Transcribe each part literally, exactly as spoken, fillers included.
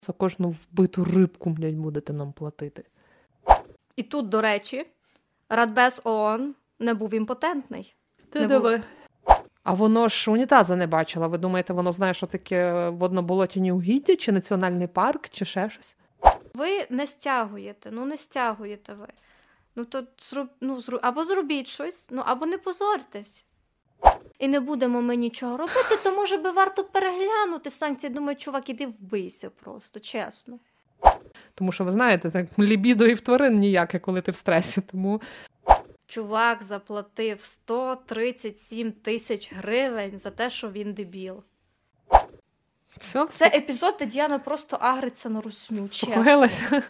За кожну вбиту рибку, блядь, будете нам платити. І тут, до речі, Радбез ООН не був імпотентний. Ти диви. Був... А воно ж унітаза не бачила. Ви думаєте, воно знає, що таке водно-болотяні угіддя, чи національний парк, чи ще щось? Ви не стягуєте, ну не стягуєте ви. Ну то зроб... ну, зроб... або зробіть щось, ну або не позорьтесь. І не будемо ми нічого робити, то може би варто переглянути санкції. Думаю, чувак, іди вбийся просто, чесно. Тому що, ви знаєте, так, лібідо і в тварин ніяке, коли ти в стресі, тому... Чувак заплатив сто тридцять сім тисяч гривень за те, що він дебіл. Все, Це епізод, де Діана просто агриться на русню, чесно.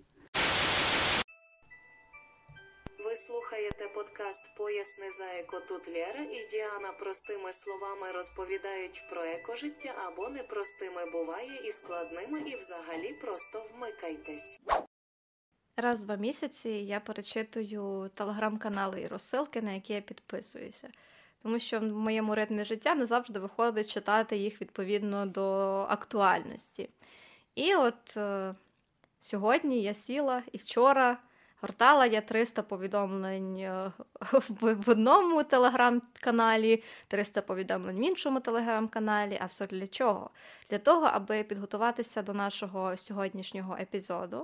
Ви слухаєте подкаст «Поясни за еко». Тут Лєра і Діана простими словами розповідають про екожиття або непростими буває і складними, і взагалі просто вмикайтесь. Раз в два місяці я перечитую телеграм-канали і розсилки, на які я підписуюся. Тому що в моєму ритмі життя не завжди виходить читати їх відповідно до актуальності. І от е, сьогодні я сіла і вчора гортала я триста повідомлень в одному телеграм-каналі, триста повідомлень в іншому телеграм-каналі. А все для чого? Для того, аби підготуватися до нашого сьогоднішнього епізоду.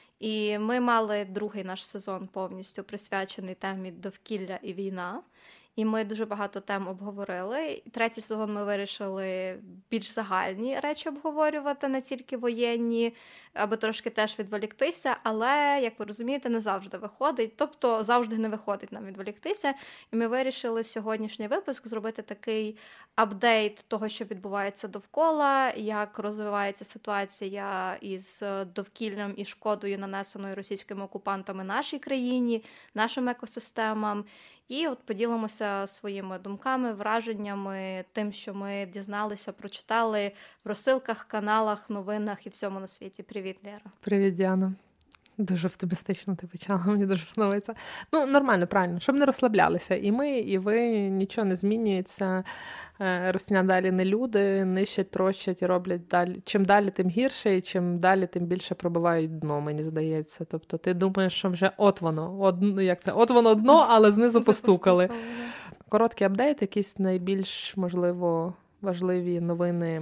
І ми мали другий наш сезон повністю присвячений темі довкілля і війна. І ми дуже багато тем обговорили. Третій сезон ми вирішили більш загальні речі обговорювати, не тільки воєнні, аби трошки теж відволіктися. Але, як ви розумієте, не завжди виходить. Тобто завжди не виходить нам відволіктися. І ми вирішили сьогоднішній випуск зробити такий апдейт того, що відбувається довкола, як розвивається ситуація із довкіллям і шкодою, нанесеною російськими окупантами нашій країні, нашим екосистемам. І от поділимося своїми думками, враженнями, тим, що ми дізналися, прочитали в розсилках, каналах, новинах і всьому на світі. Привіт, Лєра. Привіт, Діана. Дуже оптимістично ти почала, мені дуже подобається. Ну, нормально, правильно, щоб не розслаблялися. І ми, і ви, нічого не змінюється. Русня далі не люди, нищать, трощать і роблять далі. Чим далі, тим гірше, і чим далі, тим більше пробивають дно, мені здається. Тобто ти думаєш, що вже от воно, от, як це, от воно дно, але знизу постукали. Короткий апдейт, якісь найбільш, можливо, важливі новини,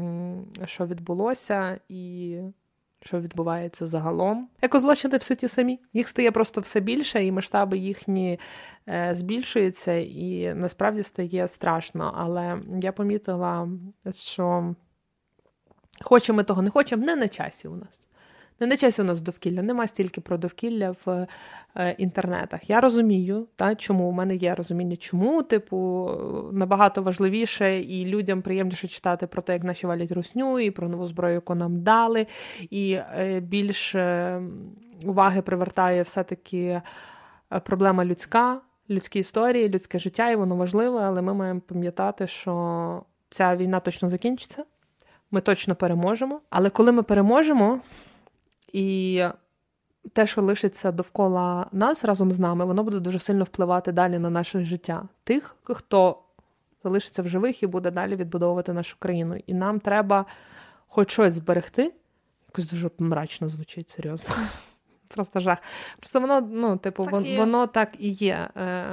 що відбулося, і що відбувається загалом. Екозлочини все ті самі. Їх стає просто все більше, і масштаби їхні е, збільшуються, і насправді стає страшно. Але я помітила, що хочемо ми того, не хочемо, не на часі у нас. Не на часі у нас довкілля, нема стільки про довкілля в е, інтернетах. Я розумію, та, чому, у мене є розуміння, чому, типу, набагато важливіше і людям приємніше читати про те, як наші валять русню, і про нову зброю, яку нам дали, і е, більше уваги привертає все-таки проблема людська, людські історії, людське життя, і воно важливе, але ми маємо пам'ятати, що ця війна точно закінчиться, ми точно переможемо, але коли ми переможемо, і те, що лишиться довкола нас разом з нами, воно буде дуже сильно впливати далі на наше життя. Тих, хто залишиться в живих і буде далі відбудовувати нашу країну. І нам треба хоч щось зберегти. Якось дуже мрачно звучить, серйозно. Просто жах. Просто воно, ну, типу, так вон, воно так і є.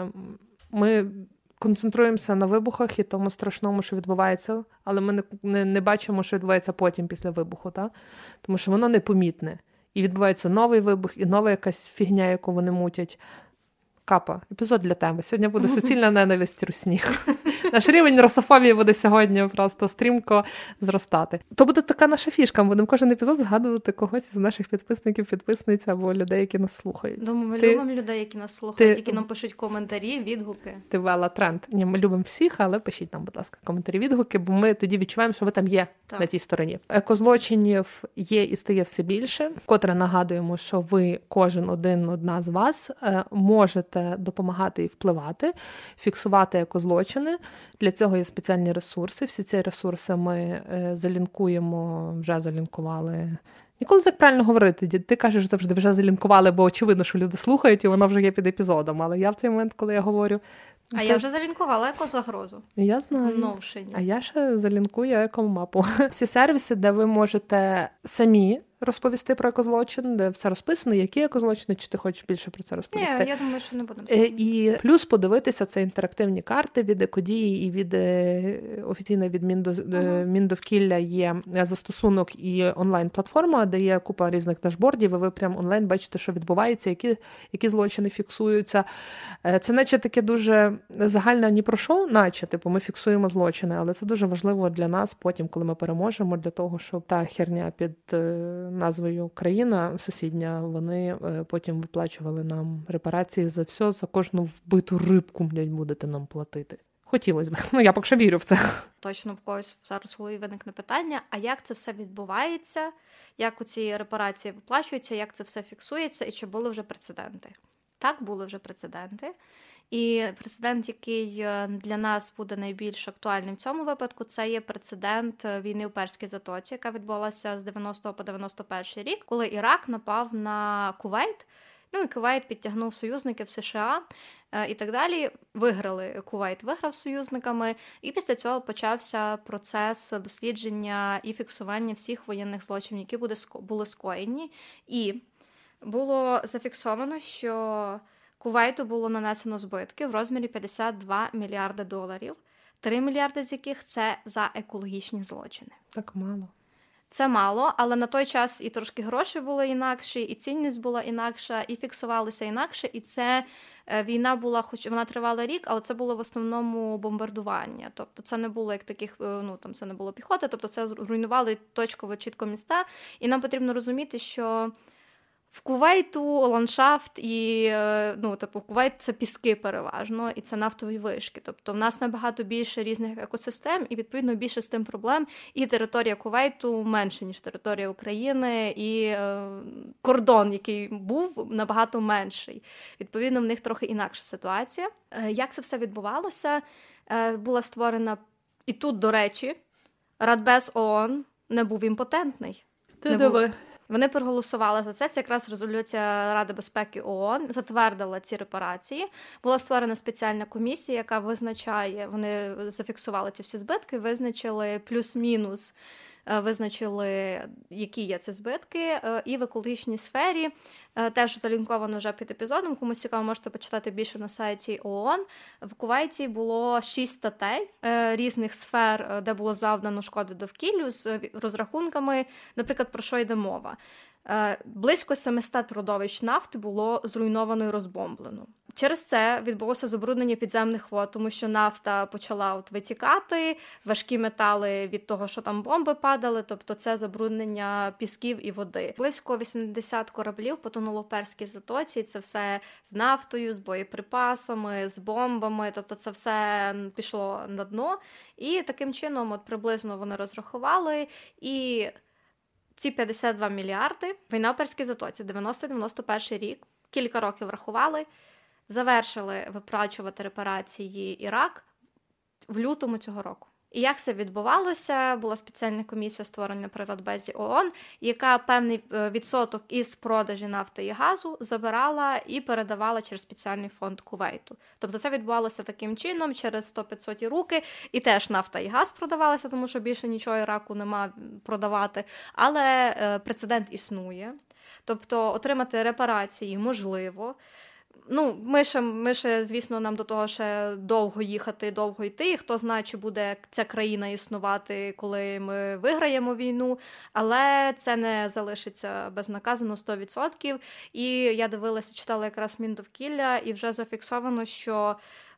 Ми концентруємося на вибухах і тому страшному, що відбувається, але ми не, не, не бачимо, що відбувається потім після вибуху, так? Тому що воно непомітне. І відбувається новий вибух, і нова якась фігня, яку вони мутять. Капа, епізод для теми. Сьогодні буде суцільна ненависть русні. Наш рівень русофобії буде сьогодні просто стрімко зростати. То буде така наша фішка. Ми будемо кожен епізод згадувати когось із наших підписників, підписниць або людей, які нас слухають. Думаю, ми ти... любимо людей, які нас слухають, ти... які нам пишуть коментарі, відгуки. Ти ввела тренд. Ні, ми любимо всіх, але пишіть нам, будь ласка, коментарі, відгуки, бо ми тоді відчуваємо, що ви там є, так, на тій стороні. Екозлочинів є і стає все більше. Вкотре нагадуємо, що ви, кожен один, одна з вас, можете допомагати і впливати, фіксувати екозлочини. Для цього є спеціальні ресурси. Всі ці ресурси ми е, залінкуємо, вже залінкували. Ніколи так правильно говорити. Ти кажеш завжди, вже залінкували, бо очевидно, що люди слухають, і воно вже є під епізодом. Але я в цей момент, коли я говорю, А я вже залінкувала екозагрозу. Я знаю. Новшині. А я ще залінкую екомапу. Всі сервіси, де ви можете самі розповісти про екозлочин, де все розписано, які екозлочини, чи ти хочеш більше про це розповісти? Ні, я думаю, що не будемо. І плюс подивитися це інтерактивні карти від екодії і від офіційної від uh-huh. Міндовкілля є застосунок і онлайн-платформа, де є купа різних дашбордів, і ви прям онлайн бачите, що відбувається, які, які злочини фіксуються. Це наче таке дуже загальне ні про що, наче, типу, ми фіксуємо злочини, але це дуже важливо для нас потім, коли ми переможемо, для того, щоб та херня під назвою країна сусідня, вони потім виплачували нам репарації за все, за кожну вбиту рибку, блядь, будете нам платити. Хотілося б. Ну, я поки що вірю в це. Точно в когось зараз в голові виникне питання, а як це все відбувається, як у ці репарації виплачуються, як це все фіксується і чи були вже прецеденти? Так, були вже прецеденти. І прецедент, який для нас буде найбільш актуальним в цьому випадку, це є прецедент війни у Перській затоці, яка відбулася з дев'яностого по дев'яносто перший рік, коли Ірак напав на Кувейт. Ну і Кувейт підтягнув союзників США і так далі. Виграли, Кувейт виграв з союзниками, і після цього почався процес дослідження і фіксування всіх воєнних злочинів, які були скоєні. І було зафіксовано, що Кувейту було нанесено збитки в розмірі п'ятдесят два мільярди доларів, три мільярди з яких це за екологічні злочини. Так мало. Це мало, але на той час і трошки гроші були інакші, і цінність була інакша, і фіксувалися інакше, і це війна була, хоч вона тривала рік, але це було в основному бомбардування. Тобто це не було як таких, ну там це не було піхоти, тобто це руйнували точково чітко міста, і нам потрібно розуміти, що в Кувейту ландшафт і, ну, типу, Кувейт – це піски переважно, і це нафтові вишки. Тобто в нас набагато більше різних екосистем, і, відповідно, більше з тим проблем. І територія Кувейту менше, ніж територія України, і е, кордон, який був, набагато менший. Відповідно, в них трохи інакша ситуація. Е, як це все відбувалося? Е, була створена, і тут, до речі, Радбез ООН не був імпотентний. Ти диви. Вони проголосували за це. Це якраз резолюція Ради безпеки ООН затвердила ці репарації. Була створена спеціальна комісія, яка визначає, вони зафіксували ці всі збитки, визначили плюс-мінус, визначили, які є ці збитки. І в екологічній сфері, теж залінковано вже під епізодом, комусь цікаво, можете почитати більше на сайті ООН. В Кувейті було шість статей різних сфер, де було завдано шкоди довкіллю з розрахунками, наприклад, про що йде мова. Близько сімсот родовищ нафти було зруйновано і розбомблено. Через це відбулося забруднення підземних вод, тому що нафта почала от витікати, важкі метали від того, що там бомби падали, тобто це забруднення пісків і води. Близько вісімдесят кораблів потонуло в Перській затоці, і це все з нафтою, з боєприпасами, з бомбами, тобто це все пішло на дно. І таким чином от приблизно вони розрахували, і ці п'ятдесят два мільярди, війна в Перській затоці, дев'яносто дев'яносто перший рік, кілька років рахували, завершили виплачувати репарації Ірак в лютому цього року. І як це відбувалося? Була спеціальна комісія, створена при Радбезі ООН, яка певний відсоток із продажі нафти і газу забирала і передавала через спеціальний фонд Кувейту. Тобто це відбувалося таким чином, через сто-п'ятсот руки, і теж нафта і газ продавалися, тому що більше нічого Іраку нема продавати. Але прецедент існує. Тобто отримати репарації можливо. Ну, ми ще, ми ще, звісно, нам до того ще довго їхати, довго йти. І хто знає, чи буде ця країна існувати, коли ми виграємо війну. Але це не залишиться безнаказано сто відсотків. І я дивилася, читала якраз Міндовкілля, і вже зафіксовано, що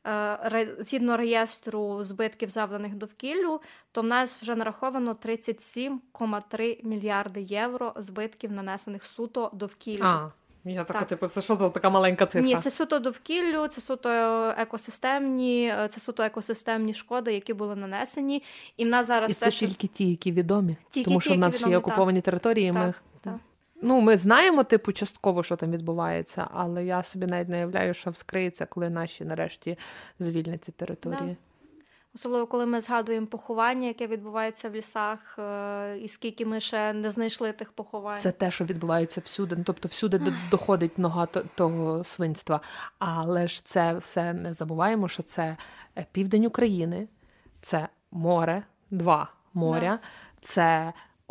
е, згідно реєстру збитків, завданих довкіллю, то в нас вже нараховано тридцять сім цілих три мільярди євро збитків, нанесених суто довкіллю. А. Я така, так. типу, це що за така маленька цифра? Ні, це суто довкіллю, це суто екосистемні, це суто екосистемні шкоди, які були нанесені. І в нас зараз І це що... тільки ті, які відомі. Тільки тому ті, що в нас ще є окуповані так. території. Так, ми... так. Ну, ми знаємо, типу, частково, що там відбувається, але я собі навіть не уявляю, що вскриється, коли наші нарешті звільнять ці території. Да. Особливо, коли ми згадуємо поховання, яке відбувається в лісах, і скільки ми ще не знайшли тих поховань. Це те, що відбувається всюди, тобто всюди доходить нога того свинства. Але ж це все не забуваємо, що це південь України, це море, два моря, да. Це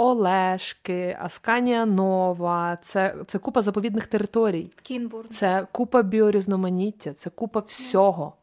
Олешки, Асканія Нова, це, це купа заповідних територій. Кінбурн. Це купа біорізноманіття, це купа всього.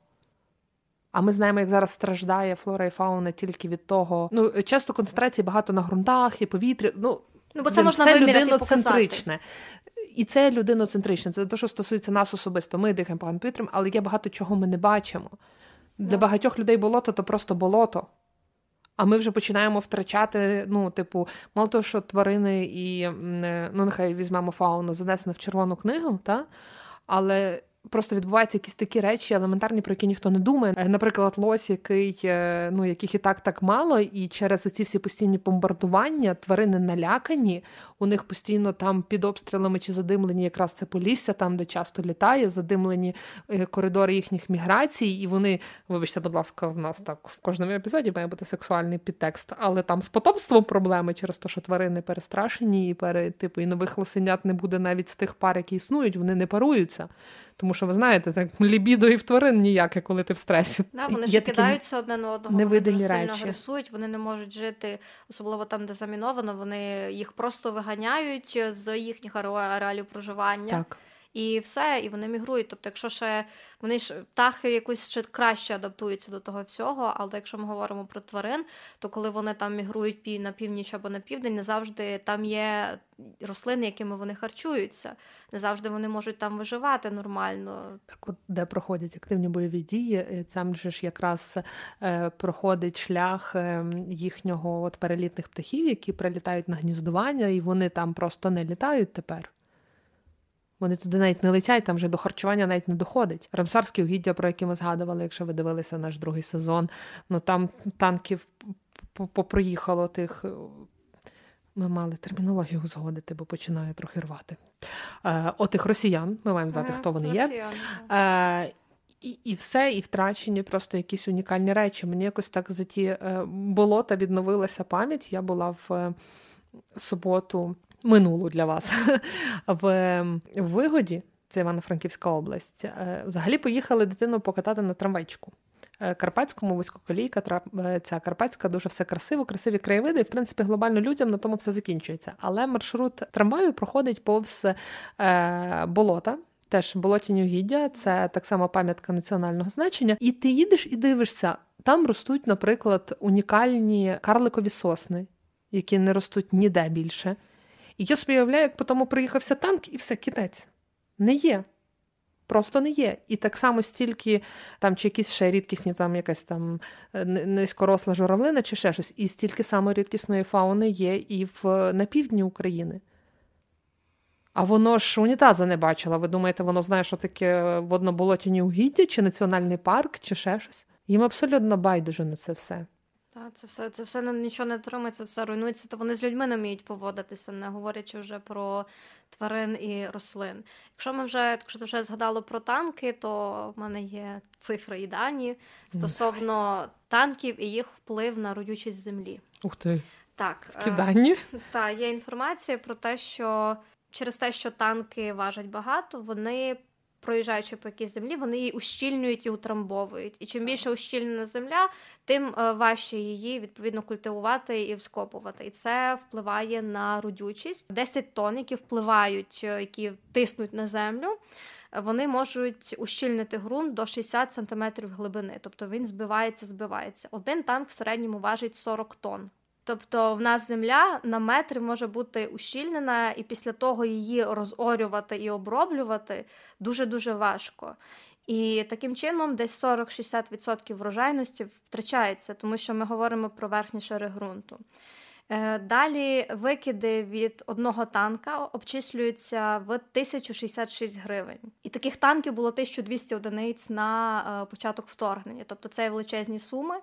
А ми знаємо, як зараз страждає флора і фауна тільки від того. Ну, часто концентрації багато на ґрунтах і повітрі. Ну, ну бо це можна виміряти і показати. І це людиноцентричне. Це те, що стосується нас особисто. Ми дихаємо поганим повітрям, але є багато чого ми не бачимо. Для no. багатьох людей болото – то просто болото. А ми вже починаємо втрачати, ну, типу, мало того, що тварини і, ну, нехай візьмемо фауну, занесено в Червону книгу, та? Але просто відбуваються якісь такі речі елементарні, про які ніхто не думає. Наприклад, лось, який, ну, яких і так так мало, і через оці всі постійні бомбардування тварини налякані, у них постійно там під обстрілами чи задимлені якраз це Полісся, там, де часто літає, задимлені коридори їхніх міграцій, і вони, вибачте, будь ласка, в нас так в кожному епізоді має бути сексуальний підтекст, але там з потомством проблеми через те, що тварини перестрашені, і, пере, типу, і нових лосенят не буде навіть з тих пар, які існують, вони не паруються. Тому що, ви знаєте, так, лібідо і в тварин ніяке, коли ти в стресі. Да, вони ж кидаються одне на одного, вони дуже сильно речі. агресують, вони не можуть жити, особливо там, де заміновано, вони їх просто виганяють з їхніх ареалів проживання. Так. І все, і вони мігрують. Тобто, якщо ще вони ж птахи якось ще краще адаптуються до того всього, але якщо ми говоримо про тварин, то коли вони там мігрують на північ або на південь, не завжди там є рослини, якими вони харчуються. Не завжди вони можуть там виживати нормально. Так от, де проходять активні бойові дії, там же ж якраз е, проходить шлях е, їхнього от перелітних птахів, які прилітають на гніздування, і вони там просто не літають тепер. Вони туди навіть не летять, там вже до харчування навіть не доходить. Рамсарські угіддя, про які ми згадували, якщо ви дивилися наш другий сезон, ну там танків попроїхало тих... Ми мали термінологію узгодити, бо починає трохи рвати. Е, отих росіян, ми маємо знати, ага, хто вони росіян, є. Е, і, і все, і втрачені просто якісь унікальні речі. Мені якось так за ті е, болота відновилася пам'ять. Я була в е, суботу... минулу для вас, в Вигоді, це Івано-Франківська область, взагалі поїхали дитину покатати на трамвайчику. Карпатському, вузькоколійка, ця Карпатська, дуже все красиво, красиві краєвиди, і, в принципі, глобально людям на тому все закінчується. Але маршрут трамваю проходить повз е, болота, теж болотяні угіддя, це так само пам'ятка національного значення. І ти їдеш і дивишся, там ростуть, наприклад, унікальні карликові сосни, які не ростуть ніде більше. І я собі уявляю, як по тому приїхався танк, і все, кінець. Не є. Просто не є. І так само стільки, там, чи якісь ще рідкісні, там, якась там низькоросла журавлина, чи ще щось, і стільки само рідкісної фауни є і в, на півдні України. А воно ж унітаза не бачила. Ви думаєте, воно знає, що таке водно-болотяні угіддя, чи національний парк, чи ще щось? Їм абсолютно байдуже на це все. Так, це все, це все нічого не тримає, це все руйнується, то вони з людьми не вміють поводитися, не говорячи вже про тварин і рослин. Якщо ми вже, якщо ти вже згадало про танки, то в мене є цифри і дані стосовно танків і їх вплив на родючість землі. Ух ти, так, такі дані? Так, є інформація про те, що через те, що танки важать багато, вони... проїжджаючи по якійсь землі, вони її ущільнюють і утрамбовують. І чим більше ущільнена земля, тим важче її, відповідно, культивувати і вскопувати. І це впливає на родючість. десять тонн, які впливають, які тиснуть на землю, вони можуть ущільнити ґрунт до шістдесят сантиметрів глибини. Тобто він збивається, збивається. Один танк в середньому важить сорок тонн. Тобто в нас земля на метр може бути ущільнена, і після того її розорювати і оброблювати дуже-дуже важко. І таким чином десь сорок-шістдесят відсотків врожайності втрачається, тому що ми говоримо про верхні шари ґрунту. Далі викиди від одного танка обчислюються в тисячу шістдесят шість гривень. І таких танків було тисяча двісті одиниць на початок вторгнення. Тобто це величезні суми.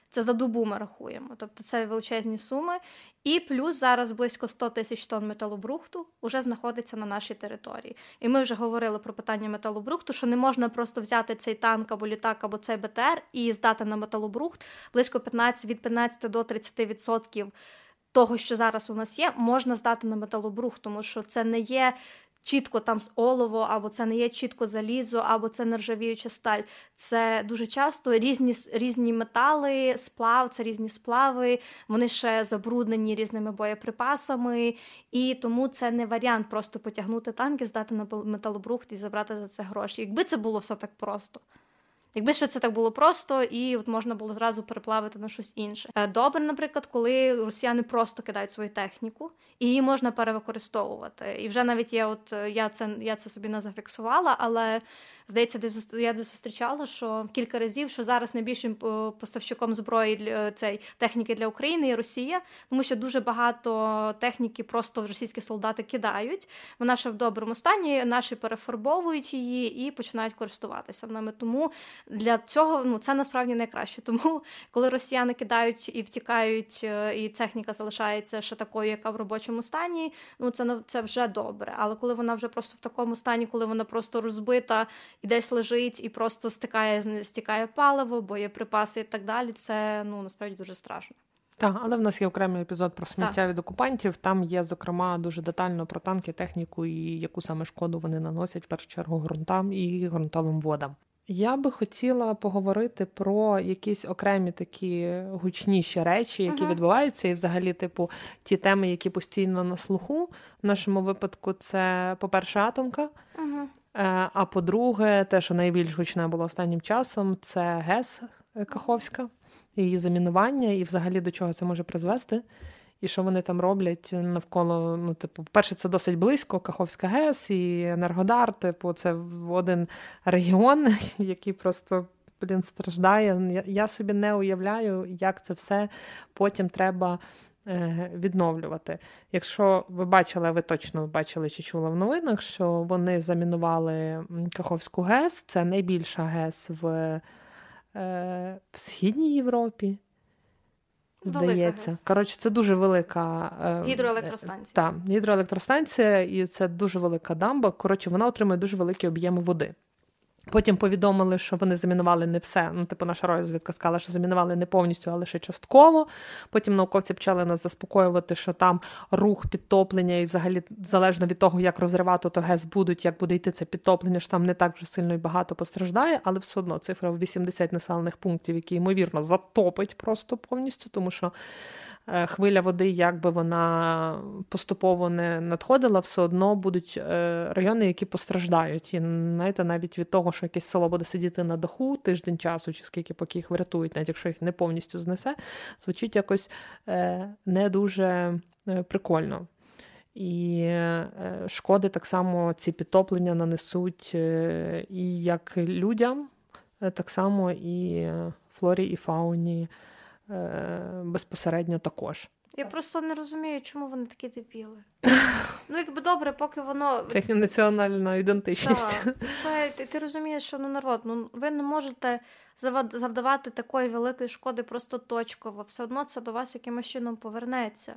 Це за добу ми рахуємо. Тобто це величезні суми. І плюс зараз близько сто тисяч тонн металобрухту вже знаходиться на нашій території. І ми вже говорили про питання металобрухту, що не можна просто взяти цей танк або літак, або цей Б Т Р і здати на металобрухт. Близько п'ятнадцять, від п'ятнадцяти до тридцяти відсотків того, що зараз у нас є, можна здати на металобрухт, тому що це не є чітко там олово, або це не є чітко залізо, або це нержавіюча сталь. Це дуже часто різні, різні метали, сплав, це різні сплави, вони ще забруднені різними боєприпасами, і тому це не варіант просто потягнути танки, здати на металобрухт і забрати за це гроші. Якби це було все так просто. Якби ще це так було просто, і от можна було зразу переплавити на щось інше. Добре, наприклад, коли росіяни просто кидають свою техніку, і її можна перевикористовувати. І вже навіть є, от я це, я це собі не зафіксувала, але здається, десь я десь зустрічала, що кілька разів, що зараз найбільшим поставщиком зброї для цієї техніки для України є Росія, тому що дуже багато техніки просто російські солдати кидають. Вона ще в доброму стані, наші перефарбовують її і починають користуватися нами. Тому для цього, ну, це насправді найкраще. Тому коли росіяни кидають і втікають, і техніка залишається ще такою, яка в робочому стані, ну це, це вже добре. Але коли вона вже просто в такому стані, коли вона просто розбита, і десь лежить, і просто стикає, стікає паливо, боєприпаси і так далі, це, ну, насправді дуже страшно. Так, але в нас є окремий епізод про сміття так. від окупантів. Там є, зокрема, дуже детально про танки, техніку і яку саме шкоду вони наносять, в першу чергу, ґрунтам і ґрунтовим водам. Я би хотіла поговорити про якісь окремі такі гучніші речі, які uh-huh. відбуваються, і взагалі, типу, ті теми, які постійно на слуху. В нашому випадку це, по-перше, атомка, uh-huh. а по-друге, те, що найбільш гучне було останнім часом, це ГЕС Каховська, її замінування, і взагалі до чого це може призвести. І що вони там роблять навколо, ну, типу, перше, це досить близько, Каховська ГЕС і Енергодар, типу, це один регіон, який просто, блін, страждає. Я, я собі не уявляю, як це все потім треба е, відновлювати. Якщо ви бачили, ви точно бачили чи чули в новинах, що вони замінували Каховську ГЕС, це найбільша ГЕС в, е, в Східній Європі. Здається. Коротше, це дуже велика... Е, гідроелектростанція. Так, гідроелектростанція, і це дуже велика дамба. Коротше, вона отримує дуже великі об'єми води. Потім повідомили, що вони замінували не все. Ну, типу, наша розвідка сказала, що замінували не повністю, а лише частково. Потім науковці почали нас заспокоювати, що там рух, підтоплення, і взагалі залежно від того, як розривати то ГЕС будуть, як буде йти це підтоплення, що там не так вже сильно і багато постраждає, але все одно цифра в вісімдесят населених пунктів, які, ймовірно, затопить просто повністю, тому що хвиля води, як би вона поступово не надходила, все одно будуть райони, які постраждають. І, знаєте, навіть від того, що якесь село буде сидіти на даху тиждень часу, чи скільки, поки їх врятують, навіть якщо їх не повністю знесе, звучить якось не дуже прикольно. І шкоди так само ці підтоплення нанесуть і як людям, так само і флорі, і фауні безпосередньо також. Я просто не розумію, чому вони такі дебіли. Ну, якби добре, поки воно... Це їхня національна ідентичність. Так, це, ти, ти розумієш, що, ну, народ, ну, ви не можете завдавати такої великої шкоди просто точково. Все одно це до вас якимось чином повернеться.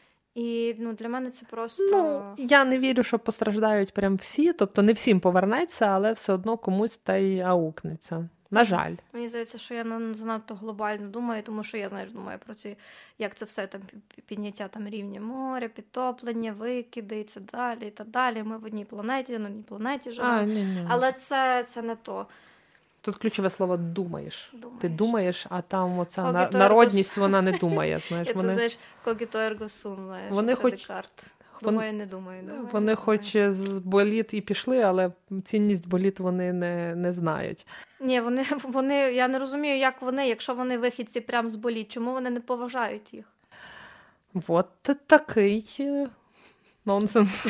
І, ну, для мене це просто... Ну, я не вірю, що постраждають прям всі, тобто не всім повернеться, але все одно комусь та й аукнеться. На жаль. Мені здається, що я не занадто глобально думаю, тому що я, знаєш, думаю про ці, як це все там підняття там рівня моря, підтоплення, викиди і це далі, і так далі. Ми в одній планеті, на одній планеті живемо. А, ні, ні. Але це, це не то. Тут ключове слово «думаєш». Думаєш. Ти думаєш, а там оця Cogito народність, ergo... вона не думає. Знаєш, я вони... тут, знаєш, «Cogito ergo sum», знаєш, вони це хоч... Декарт. Думаю, не думаю. думаю вони не хоч думаю. з боліт і пішли, але цінність боліт вони не, не знають. Ні, вони, вони, я не розумію, як вони, якщо вони вихідці прямо з боліт, чому вони не поважають їх? От такий нонсенс.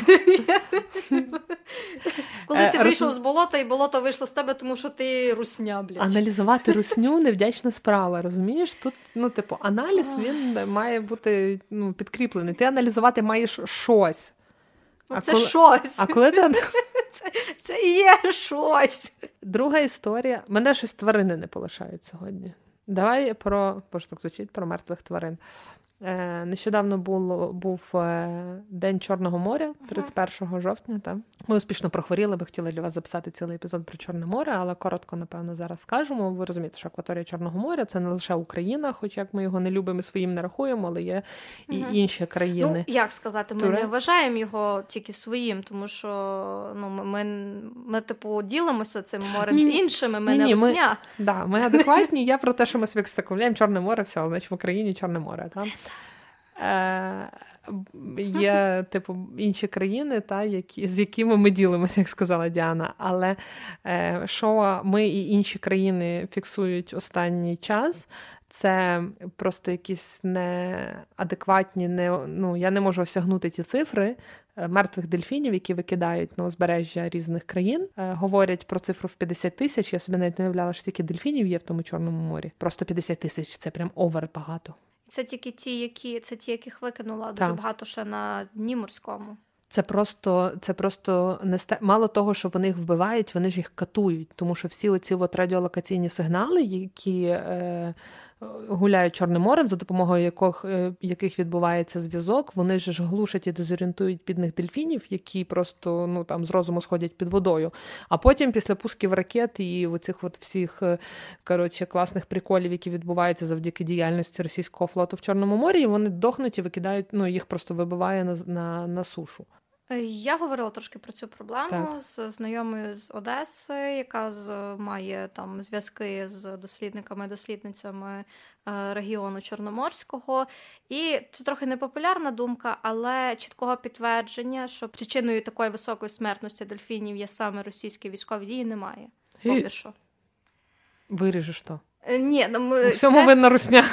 Коли ти вийшов з болота, і болото вийшло з тебе, тому що ти русня, блядь. Аналізувати русню – невдячна справа, розумієш? Тут, ну, типу, аналіз, він має бути, ну, підкріплений. Ти аналізувати маєш щось. Ну, а це коли... щось. А коли ти... це, це і є щось. Друга історія. Мене щось тварини не полишають сьогодні. Давай про, бо ж так звучить, про мертвих тварин. Е, нещодавно було, був е, День Чорного моря, тридцять першого жовтня. Та. Ми успішно прохворіли, би хотіли для вас записати цілий епізод про Чорне море, але коротко, напевно, зараз скажемо. Ви розумієте, що акваторія Чорного моря – це не лише Україна, хоч як ми його не любимо і своїм не рахуємо, але є і угу. інші країни. Ну, як сказати, ми Туре? не вважаємо його тільки своїм, тому що ну, ми, ми, ми типу, ділимося цим морем ні, з іншими, ми ні, не русня. Ми, да, ми адекватні, я про те, що ми собі екстраполюємо Чорне море, все, значить в Україні Чорне море, так? Е, є, типу, інші країни, та, які, з якими ми ділимося, як сказала Діана. Але е, що ми і інші країни фіксують останній час, це просто якісь неадекватні, не, ну, я не можу осягнути ті цифри мертвих дельфінів, які викидають на узбережжя різних країн. Е, говорять про цифру в п'ятдесят тисяч. Я собі навіть не уявляла, що стільки дельфінів є в тому Чорному морі. Просто п'ятдесят тисяч – це прям овер багато. Це тільки ті, які це ті, яких викинула дуже так. багато ще на дні морському. Це просто, це просто не ст... мало того, що вони їх вбивають, вони ж їх катують, тому що всі оці от радіолокаційні сигнали, які е, гуляють Чорним морем, за допомогою яких, е, яких відбувається зв'язок, вони ж глушать і дезорієнтують бідних дельфінів, які просто ну там з розуму сходять під водою. А потім після пусків ракет і оцих от всіх коротше, класних приколів, які відбуваються завдяки діяльності російського флоту в Чорному морі, вони дохнуть і викидають, ну їх просто вибиває на, на, на сушу. Я говорила трошки про цю проблему так. з знайомою з Одеси, яка з, має там зв'язки з дослідниками, дослідницями е, регіону Чорноморського. І це трохи непопулярна думка, але чіткого підтвердження, що причиною такої високої смертності дельфінів є саме російські військові дії, немає. Поки що. Виріжеш то? Е, ні, ну, ми, у всьому це... винна русня.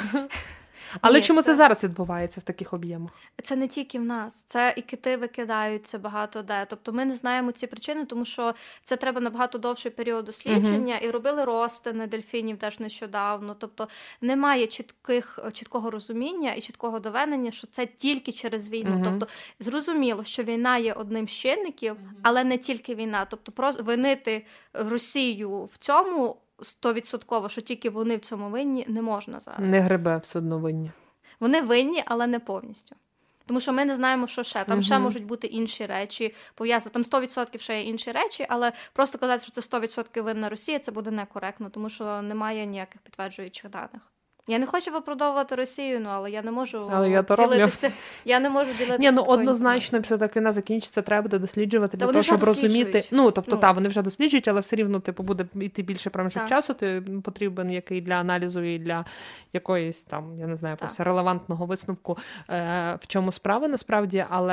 Але Ні, чому це... це зараз відбувається в таких об'ємах? Це не тільки в нас. Це і кити викидають, це багато де. Тобто ми не знаємо ці причини, тому що це треба набагато довший період дослідження. Uh-huh. І робили розтини дельфінів теж нещодавно. Тобто немає чітких, чіткого розуміння і чіткого доведення, що це тільки через війну. Uh-huh. Тобто зрозуміло, що війна є одним з чинників, uh-huh. але не тільки війна. Тобто про... винити Росію в цьому стовідсотково, що тільки вони в цьому винні, не можна зараз. Не гребе все одно винні. Вони винні, але не повністю. Тому що ми не знаємо, що ще. Там угу. ще можуть бути інші речі пов'язані. Там сто відсотків ще є інші речі, але просто казати, що це сто відсотків винна Росія, це буде некоректно, тому що немає ніяких підтверджуючих даних. Я не хочу виправдовувати Росію, ну, але я не можу але я ділитися. Я не можу ділитися. Ні, ну однозначно, після того, як війна закінчиться, треба буде досліджувати для того, щоб розуміти. Ну, тобто, ну. та, вони вже досліджують, але все рівно типу буде йти більше проміжок часу, ти потрібен який для аналізу і для якоїсь там, я не знаю, якогось релевантного висновку, е, в чому справа насправді, але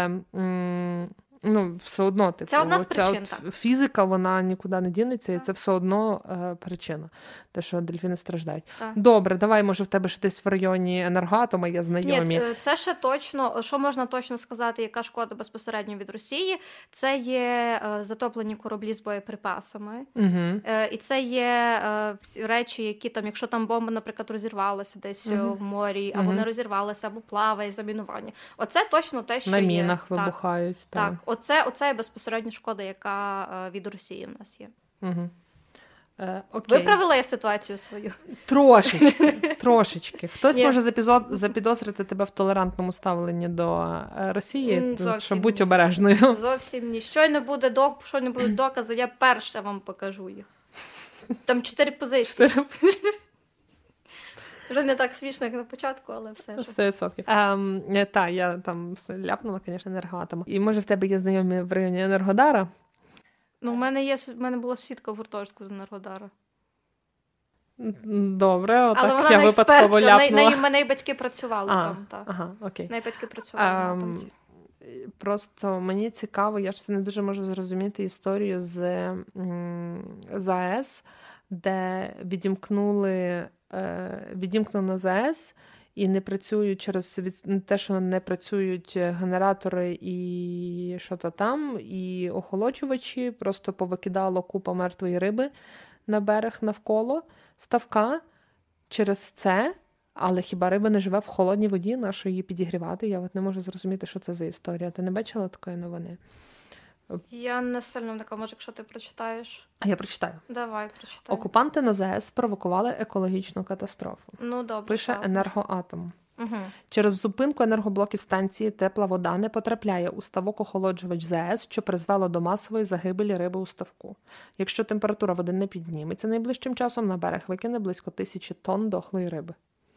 м- ну, все одно, типу, це одна з причин, от фізика, вона нікуди не дінеться, так. І це все одно е, причина, те, що дельфіни страждають. Так. Добре, давай, може, в тебе ще десь в районі енергоатома є знайомі. Ні, це ще точно, що можна точно сказати, яка шкода безпосередньо від Росії, це є е, затоплені кораблі з боєприпасами, угу. е, і це є е, речі, які там, якщо там бомба, наприклад, розірвалася десь угу. в морі, або угу. не розірвалася, або плаває, замінування. Оце точно те, що на є. На мінах вибухають. Так, так. Оце, оце є безпосередньо шкода, яка е, від Росії в нас є. Угу. Е, окей. Виправила я ситуацію свою? Трошечки. трошечки. Хтось може запізод, запідозрити тебе в толерантному ставленні до Росії, зовсім що будь обережною. Зовсім ні. Щойно буде док, щойно будуть докази, я перша вам покажу їх. Там чотири позиції. Чотири. Вже не так смішно, як на початку, але все ж. сто відсотків. Ем, та, я там ляпнула, звісно, енергоатом. І може в тебе є знайомі в районі Енергодара? Ну, в мене є, в мене була сусідка в гуртожитку з Енергодара. Добре, отак але вона я не випадково ляпнула. Але в неї батьки працювали а, там, так. Ага, окей. Неї батьки працювали um, там. Просто мені цікаво, я ж не дуже можу зрозуміти історію з, м, з АЕС, де відімкнули відімкнено ЗАЕС і не працюють через те, що не працюють генератори і що-то там, і охолоджувачі, просто повикидало купа мертвої риби на берег навколо ставка через це, але хіба риба не живе в холодній воді, нащо її підігрівати? Я от не можу зрозуміти, що це за історія. Ти не бачила такої новини? Я не сильно така, може, якщо ти прочитаєш. А я прочитаю. Давай, прочитай. Окупанти на зе ес спровокували екологічну катастрофу. Ну, добре. Пише так. Енергоатом. Угу. Через зупинку енергоблоків станції тепла вода не потрапляє у ставок-охолоджувач зе ес, що призвело до масової загибелі риби у ставку. Якщо температура води не підніметься найближчим часом, на берег викине близько тисячі тонн дохлої риби.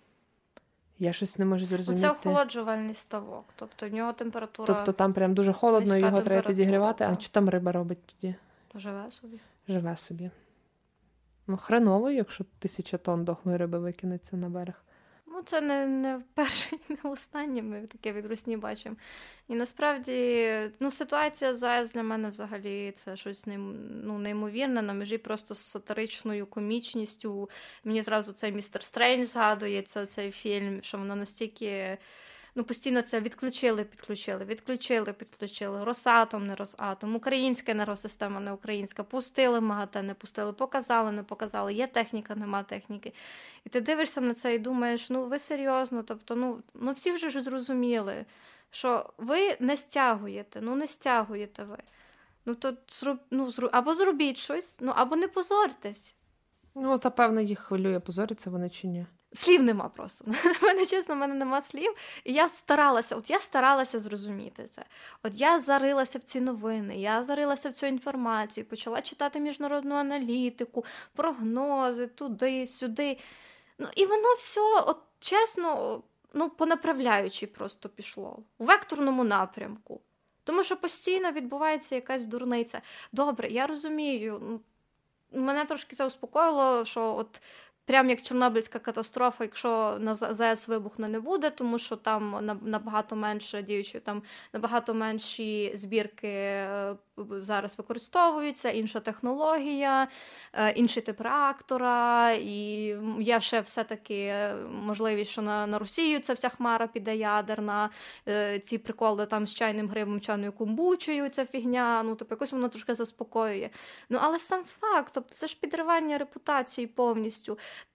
Я щось не можу зрозуміти. Це охолоджувальний ставок, тобто в нього температура... Тобто там прям дуже холодно, і його треба підігрівати, а що там риба робить тоді? Живе собі. Живе собі. Ну, хреново, якщо тисяча тонн дохлої риби викинеться на берег. Ну, це не, не вперше, не останнє, ми таке від русні бачимо. І насправді, ну, ситуація з АЕС для мене взагалі це щось ну, неймовірне, на межі просто з сатиричною комічністю. Мені зразу цей «Містер Стрендж» згадується, цей фільм, що вона настільки... Ну, постійно це відключили, підключили, відключили, підключили. Росатом, не Росатом, українська енергосистема, не українська. Пустили МАГАТЕ, не пустили, показали, не показали. Є техніка, нема техніки. І ти дивишся на це і думаєш, ну ви серйозно, тобто, ну, ну всі вже ж зрозуміли, що ви не стягуєте, ну не стягуєте ви. Ну, то зроб, ну, зроб, або зробіть щось, ну, або не позорьтесь. Ну, та певно їх хвилює, позоряться вони чи ні. Слів нема просто. У мене, чесно, в мене нема слів. І я старалася, от я старалася зрозуміти це. От я зарилася в ці новини, я зарилася в цю інформацію, почала читати міжнародну аналітику, прогнози, туди, сюди. Ну, і воно все, от чесно, ну, по направляючій просто пішло. У векторному напрямку. Тому що постійно відбувається якась дурниця. Добре, я розумію, мене трошки це успокоїло, що от прям як Чорнобильська катастрофа, якщо на ЗАЕС вибухне не буде, тому що там набагато менше діючі, там набагато менші збірки зараз використовуються, інша технологія, інший тип реактора, і є ще все-таки можливість, що на, на Росію ця вся хмара піде ядерна, ці приколи там з чайним грибом, чайною комбучею, ця фігня, ну, тобто якось воно трошки заспокоює. Ну, але сам факт, тобто це ж підривання репутації повністю.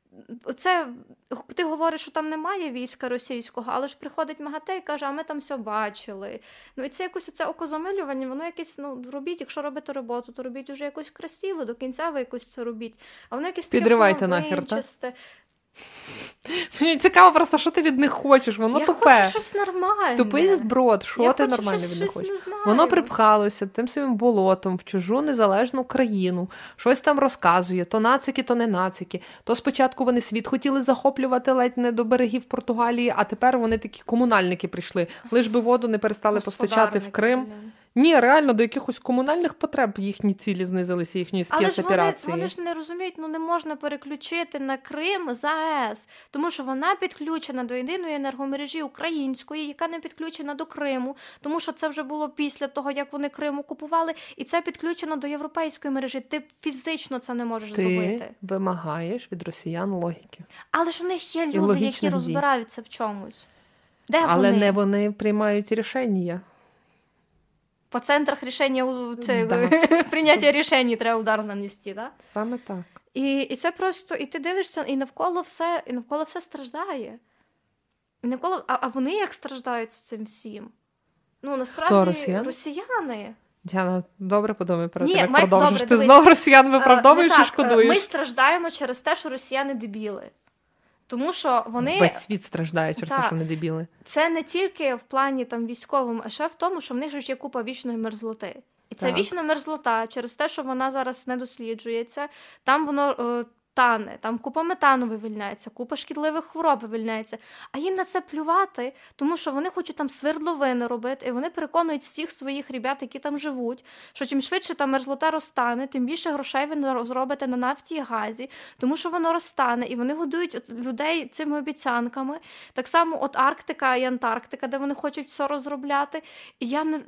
Це, ти говориш, що там немає війська російського, але ж приходить МАГАТЕ і каже, а ми там все бачили. Ну і це якось оце окозамилювання, воно якесь, ну, робіть, якщо робите роботу, то робіть уже якось красиво, до кінця ви якось це робіть. А воно якесь таке підривайте нахер, так? Мені цікаво просто, що ти від них хочеш, воно я тупе. Я хочу щось нормальне. Тупий зброд, що я ти нормально щось, від них щось хочеш? Не воно припхалося тим своїм болотом в чужу незалежну країну, щось там розказує, то нацики, то не нацики. То спочатку вони світ хотіли захоплювати ледь не до берегів Португалії, а тепер вони такі комунальники прийшли. Лиш би воду не перестали постачати в Крим. Блін. Ні, реально, до якихось комунальних потреб їхні цілі знизилися, їхні спецоперації. Але ж вони, вони ж не розуміють, ну не можна переключити на Крим ЗАЕС, тому що вона підключена до єдиної енергомережі української, яка не підключена до Криму, тому що це вже було після того, як вони Крим окупували, і це підключено до європейської мережі. Ти фізично це не можеш Ти зробити. Ти вимагаєш від росіян логіки. Але ж у них є люди, які розбираються в чомусь. Де Але вони? не вони приймають рішення. По центрах рішення це, да. прийняття рішень треба удар нанести, так? Саме так. І, і це просто, і ти дивишся, і навколо все, і навколо все страждає. І навколо, а, а вони як страждають з цим всім? Ну, насправді, Хто, росіяни? росіяни. Діана, добре подумай про Ні, те, як Майк, продовжиш. Добре, Ти знов росіян виправдовуєш а, і шкодуєш? Ми страждаємо через те, що росіяни дебіли. Тому що вони... Весь світ страждає через те, що вони дебіли. Це не тільки в плані там військовому, а ще в тому, що в них ж є купа вічної мерзлоти. І ця вічна мерзлота, через те, що вона зараз не досліджується, там воно е, тане, там купа метану вивільняється, купа шкідливих хвороб вивільняється. А їм на це плювати, тому що вони хочуть там свердловини робити, і вони переконують всіх своїх ребят, які там живуть, що чим швидше та мерзлота розтане, тим більше грошей ви зробите на нафті і газі, тому що воно розтане, і вони годують людей цими обіцянками. Так само от Арктика і Антарктика, де вони хочуть все розробляти. І я не...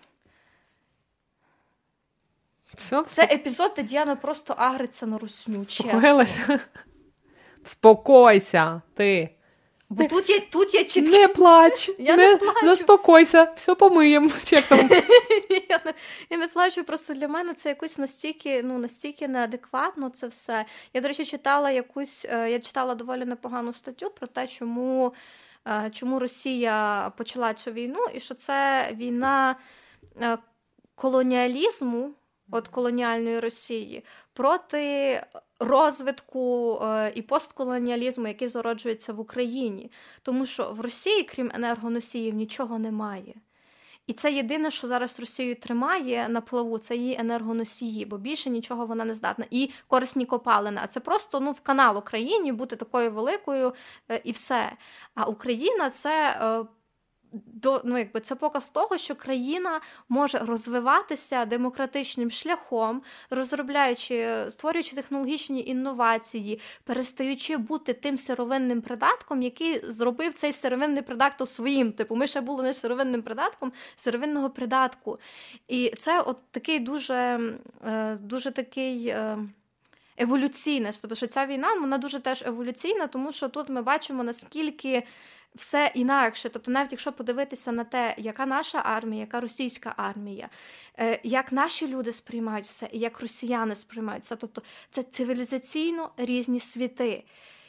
Все, Це епізод, де Діана просто агриться на русню, чесно. Спокойся, ти. Бо тут є, тут є чіткі... Не плач, я не, не плачу. Заспокойся, все помиємо. Чи там? я, не, я не плачу, просто для мене це якось настільки, ну, настільки неадекватно це все. Я, до речі, читала якусь, я читала доволі непогану статтю про те, чому, чому Росія почала цю війну, і що це війна колоніалізму, от колоніальної Росії, проти розвитку е, і постколоніалізму, який зароджується в Україні. Тому що в Росії, крім енергоносіїв, нічого немає. І це єдине, що зараз Росію тримає на плаву, це її енергоносії, бо більше нічого вона не здатна. І корисні копалини. А це просто ну, в канал Україні бути такою великою е, і все. А Україна – це... Е, До, ну, якби це показ того, що країна може розвиватися демократичним шляхом, розробляючи, створюючи технологічні інновації, перестаючи бути тим сировинним придатком, який зробив цей сировинний придаток своїм. Типу, ми ще були не сировинним придатком, сировинного придатку. І це от такий дуже, дуже такий... еволюційне, тобто, що ця війна, вона дуже теж еволюційна, тому що тут ми бачимо, наскільки все інакше. Тобто, навіть якщо подивитися на те, яка наша армія, яка російська армія, як наші люди сприймають все, і як росіяни сприймають все, тобто це цивілізаційно різні світи.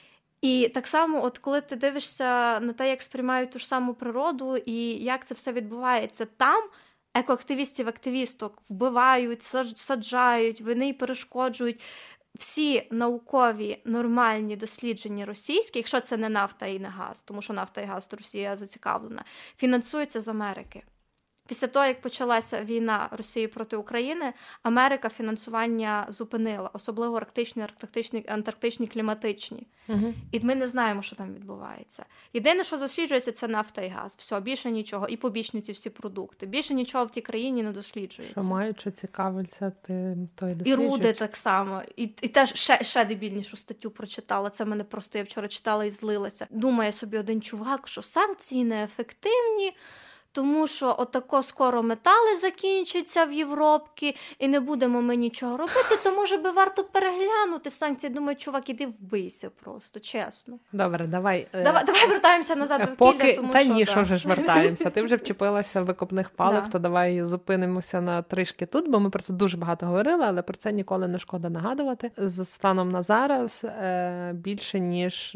І так само, от коли ти дивишся на те, як сприймають ту ж саму природу, і як це все відбувається там, екоактивістів, активісток вбивають, саджають, вони перешкоджують. Всі наукові, нормальні дослідження російські, якщо це не нафта і не газ, тому що нафта і газ, то Росія зацікавлена, фінансуються з Америки. Після того, як почалася війна Росії проти України, Америка фінансування зупинила, особливо арктичні, антарктичні, антарктичні кліматичні. Угу. І ми не знаємо, що там відбувається. Єдине, що досліджується, це нафта і газ. Все, більше нічого. І побічні ці всі продукти. Більше нічого в тій країні не досліджується. Що мають, що цікавиться, ти той досліджуєш. І руди так само. І, і теж ще, ще дебільнішу статтю прочитала. Це мене просто, я вчора читала і злилася. Думає собі один чувак, що санкції неефективні, тому що отако скоро метали закінчаться в Європі, і не будемо ми нічого робити, то, може би, варто переглянути санкції. Думаю, чувак, іди вбийся просто, чесно. Добре, давай. Давай, давай вертаємося назад до Поки... Кілля, тому Та що... ні, да. що вже ж вертаємося. Ти вже вчепилася в викопних палив, Да. то давай зупинимося на трішки тут, бо ми про це дуже багато говорили, але про це ніколи не шкода нагадувати. З станом на зараз більше, ніж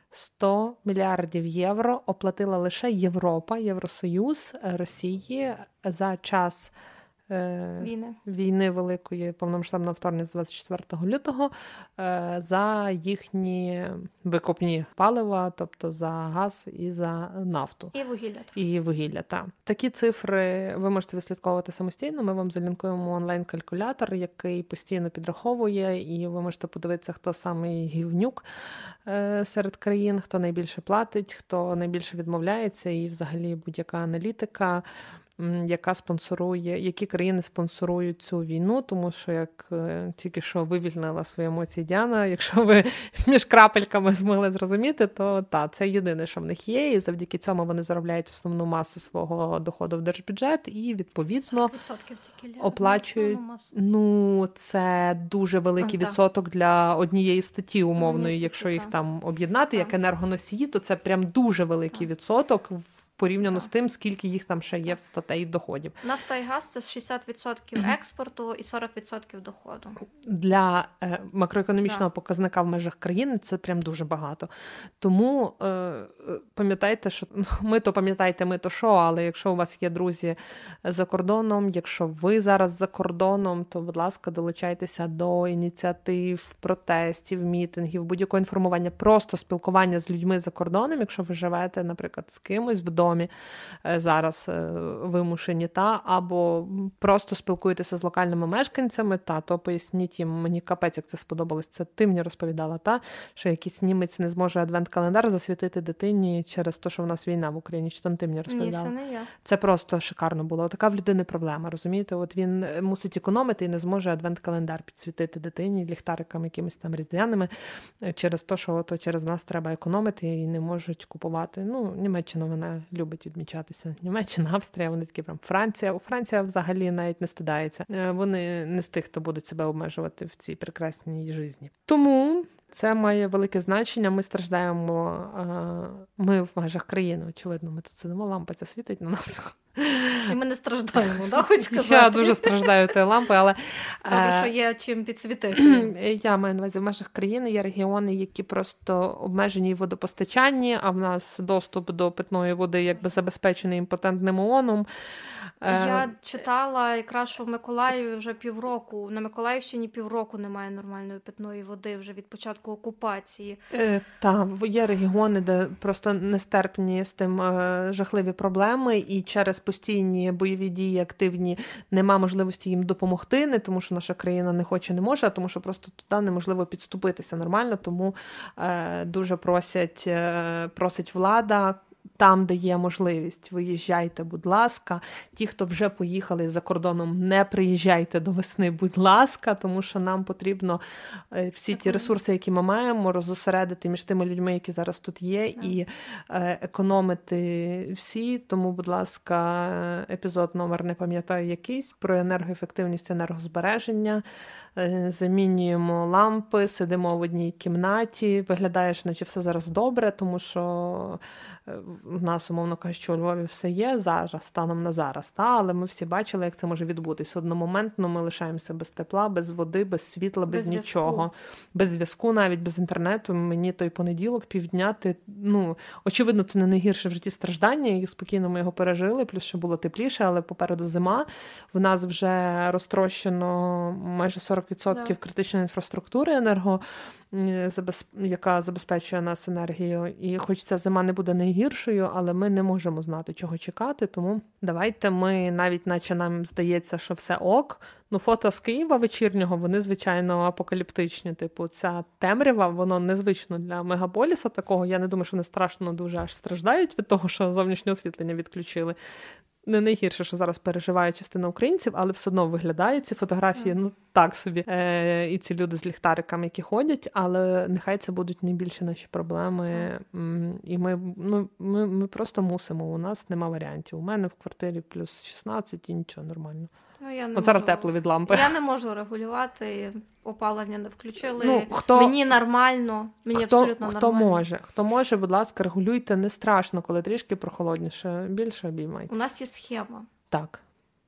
сто мільярдів євро оплатила лише Європа, Євросоюз Росії за час е, Війни. війни великої повномасштабного вторгнення з двадцять четвертого лютого е, за їхні викопні палива, тобто за газ і за нафту. І вугілля. І вугілля, так. Такі цифри ви можете відслідковувати самостійно. Ми вам залінкуємо онлайн-калькулятор, який постійно підраховує, і ви можете подивитися, хто самий гівнюк е, серед країн, хто найбільше платить, хто найбільше відмовляється, і взагалі будь-яка аналітика, яка спонсорує, які країни спонсорують цю війну, тому що, як е, тільки що вивільнила свої емоції Діана, якщо ви між крапельками змогли зрозуміти, то та, це єдине, що в них є, і завдяки цьому вони заробляють основну масу свого доходу в держбюджет, і, відповідно, тільки оплачують, ну, це дуже великий а, відсоток для однієї статті умовної, статті, якщо їх та. там об'єднати, та. як енергоносії, то це прям дуже великий та. відсоток в порівняно з тим, скільки їх там ще є в статей доходів. Нафта і газ – це шістдесят відсотків експорту і сорок відсотків доходу. Для е, макроекономічного да. показника в межах країни це прям дуже багато. Тому е, пам'ятайте, що ми то пам'ятаєте, ми то що, але якщо у вас є друзі за кордоном, якщо ви зараз за кордоном, то, будь ласка, долучайтеся до ініціатив, протестів, мітингів, будь-якого інформування, просто спілкування з людьми за кордоном, якщо ви живете, наприклад, з кимось вдома, зараз вимушені, та, або просто спілкуєтеся з локальними мешканцями, та, то поясніть їм, мені капець, як це сподобалось, це ти мені розповідала, та, що якийсь німець не зможе адвент-календар засвітити дитині через те, що в нас війна в Україні, чи там ти мені розповідала? Ні, це не я. Це просто шикарно було. Така в людини проблема, розумієте? От він мусить економити і не зможе адвент-календар підсвітити дитині ліхтариками якимись там різдвяними через те, що то через нас треба економити і не можуть купувати. Ну, Німеччина, вона любить відмічатися. Німеччина, Австрія, вони такі прям Франція. У Франція взагалі навіть не стидається. Вони не з тих, хто будуть себе обмежувати в цій прекрасній житті. Тому це має велике значення. Ми страждаємо, ми в межах країни, очевидно. Ми тут сидимо, лампа ця світить на нас. І ми не страждаємо, да, хоч сказати? Я дуже страждаю тієї лампи, але... Добре, що є чим підсвітити. Я маю на увазі, в межах країни є регіони, які просто обмежені в водопостачанні, а в нас доступ до питної води якби забезпечений імпотентним ООНом. Я читала якраз, що в Миколаєві вже півроку, на Миколаївщині півроку немає нормальної питної води вже від початку окупації. Е, так, є регіони, де просто нестерпні з тим е, жахливі проблеми, і через постійні бойові дії активні нема можливості їм допомогти, не тому що наша країна не хоче, не може, а тому що просто туди неможливо підступитися нормально, тому е, дуже просять, е, просить влада, там, де є можливість, виїжджайте, будь ласка. Ті, хто вже поїхали за кордоном, не приїжджайте до весни, будь ласка, тому що нам потрібно всі ті ресурси, які ми маємо, розосередити між тими людьми, які зараз тут є, і економити всі. Тому, будь ласка, епізод номер, не пам'ятаю якийсь, про енергоефективність, енергозбереження. Замінюємо лампи, сидимо в одній кімнаті, виглядаєш, наче все зараз добре, тому що в нас, умовно кажучи, у Львові все є зараз, станом на зараз, та? Але ми всі бачили, як це може відбутись. Одномоментно ми лишаємося без тепла, без води, без світла, без, без нічого. Зв'язку. Без зв'язку, навіть без інтернету. Мені той понеділок, півдня, ти, ну, очевидно, це не найгірше в житті страждання, і спокійно ми його пережили, плюс ще було тепліше, але попереду зима. В нас вже розтрощено майже сорок відсотків да. критичної інфраструктури енерго, яка забезпечує нас енергією. І хоч ця зима не буде найгіршою, але ми не можемо знати, чого чекати, тому давайте ми, навіть наче нам здається, що все ок, ну фото з Києва вечірнього, вони, звичайно, апокаліптичні. Типу, ця темрява, воно незвично для мегаполіса такого. Я не думаю, що вони страшно дуже аж страждають від того, що зовнішнє освітлення відключили. Не найгірше, що зараз переживає частина українців, але все одно виглядають ці фотографії, mm. ну так собі. Е, і ці люди з ліхтариками, які ходять, але нехай це будуть найбільші наші проблеми. Mm. І ми, ну, ми, ми просто мусимо, у нас нема варіантів. У мене в квартирі плюс шістнадцять і нічого, нормально. Ну, я не От можу... зараз тепло від лампи. Я не можу регулювати, опалення не включили, ну, хто... мені нормально, мені хто, абсолютно хто нормально. Хто може, хто може, будь ласка, регулюйте, не страшно, коли трішки прохолодніше, більше обіймайте. У нас є схема. Так.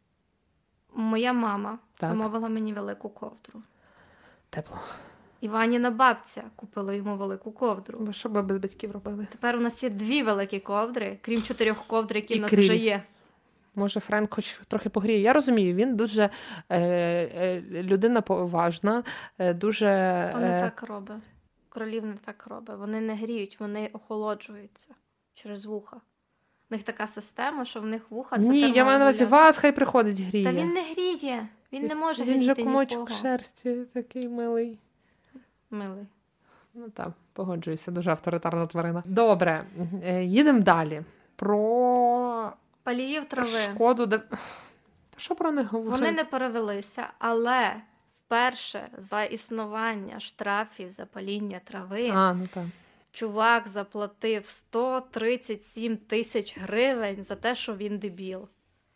Моя мама так. замовила мені велику ковдру. Тепло. Іваніна бабця купила йому велику ковдру. Бо що би без батьків робили? Тепер у нас є дві великі ковдри, крім чотирьох ковдр, які І в нас крім. вже є. Може, Френк хоч трохи погріє. Я розумію, він дуже е, е, людина поважна, е, дуже... Е... То не так робить. Королів не так робить. Вони не гріють, вони охолоджуються через вуха. У них така система, що в них вуха – це Ні, я маю на увазі, вас хай приходить гріє. Та він не гріє. Він не може він гріти нікого. Він же комочок нікого. шерсті такий милий. Милий. Ну так, погоджуюся, дуже авторитарна тварина. Добре, їдемо далі. Про... Паліїв трави. Шкоду, де... Та що про них говорити? Вони не перевелися, але вперше за існування штрафів за паління трави а, ну так. чувак заплатив сто тридцять сім тисяч гривень за те, що він дебіл.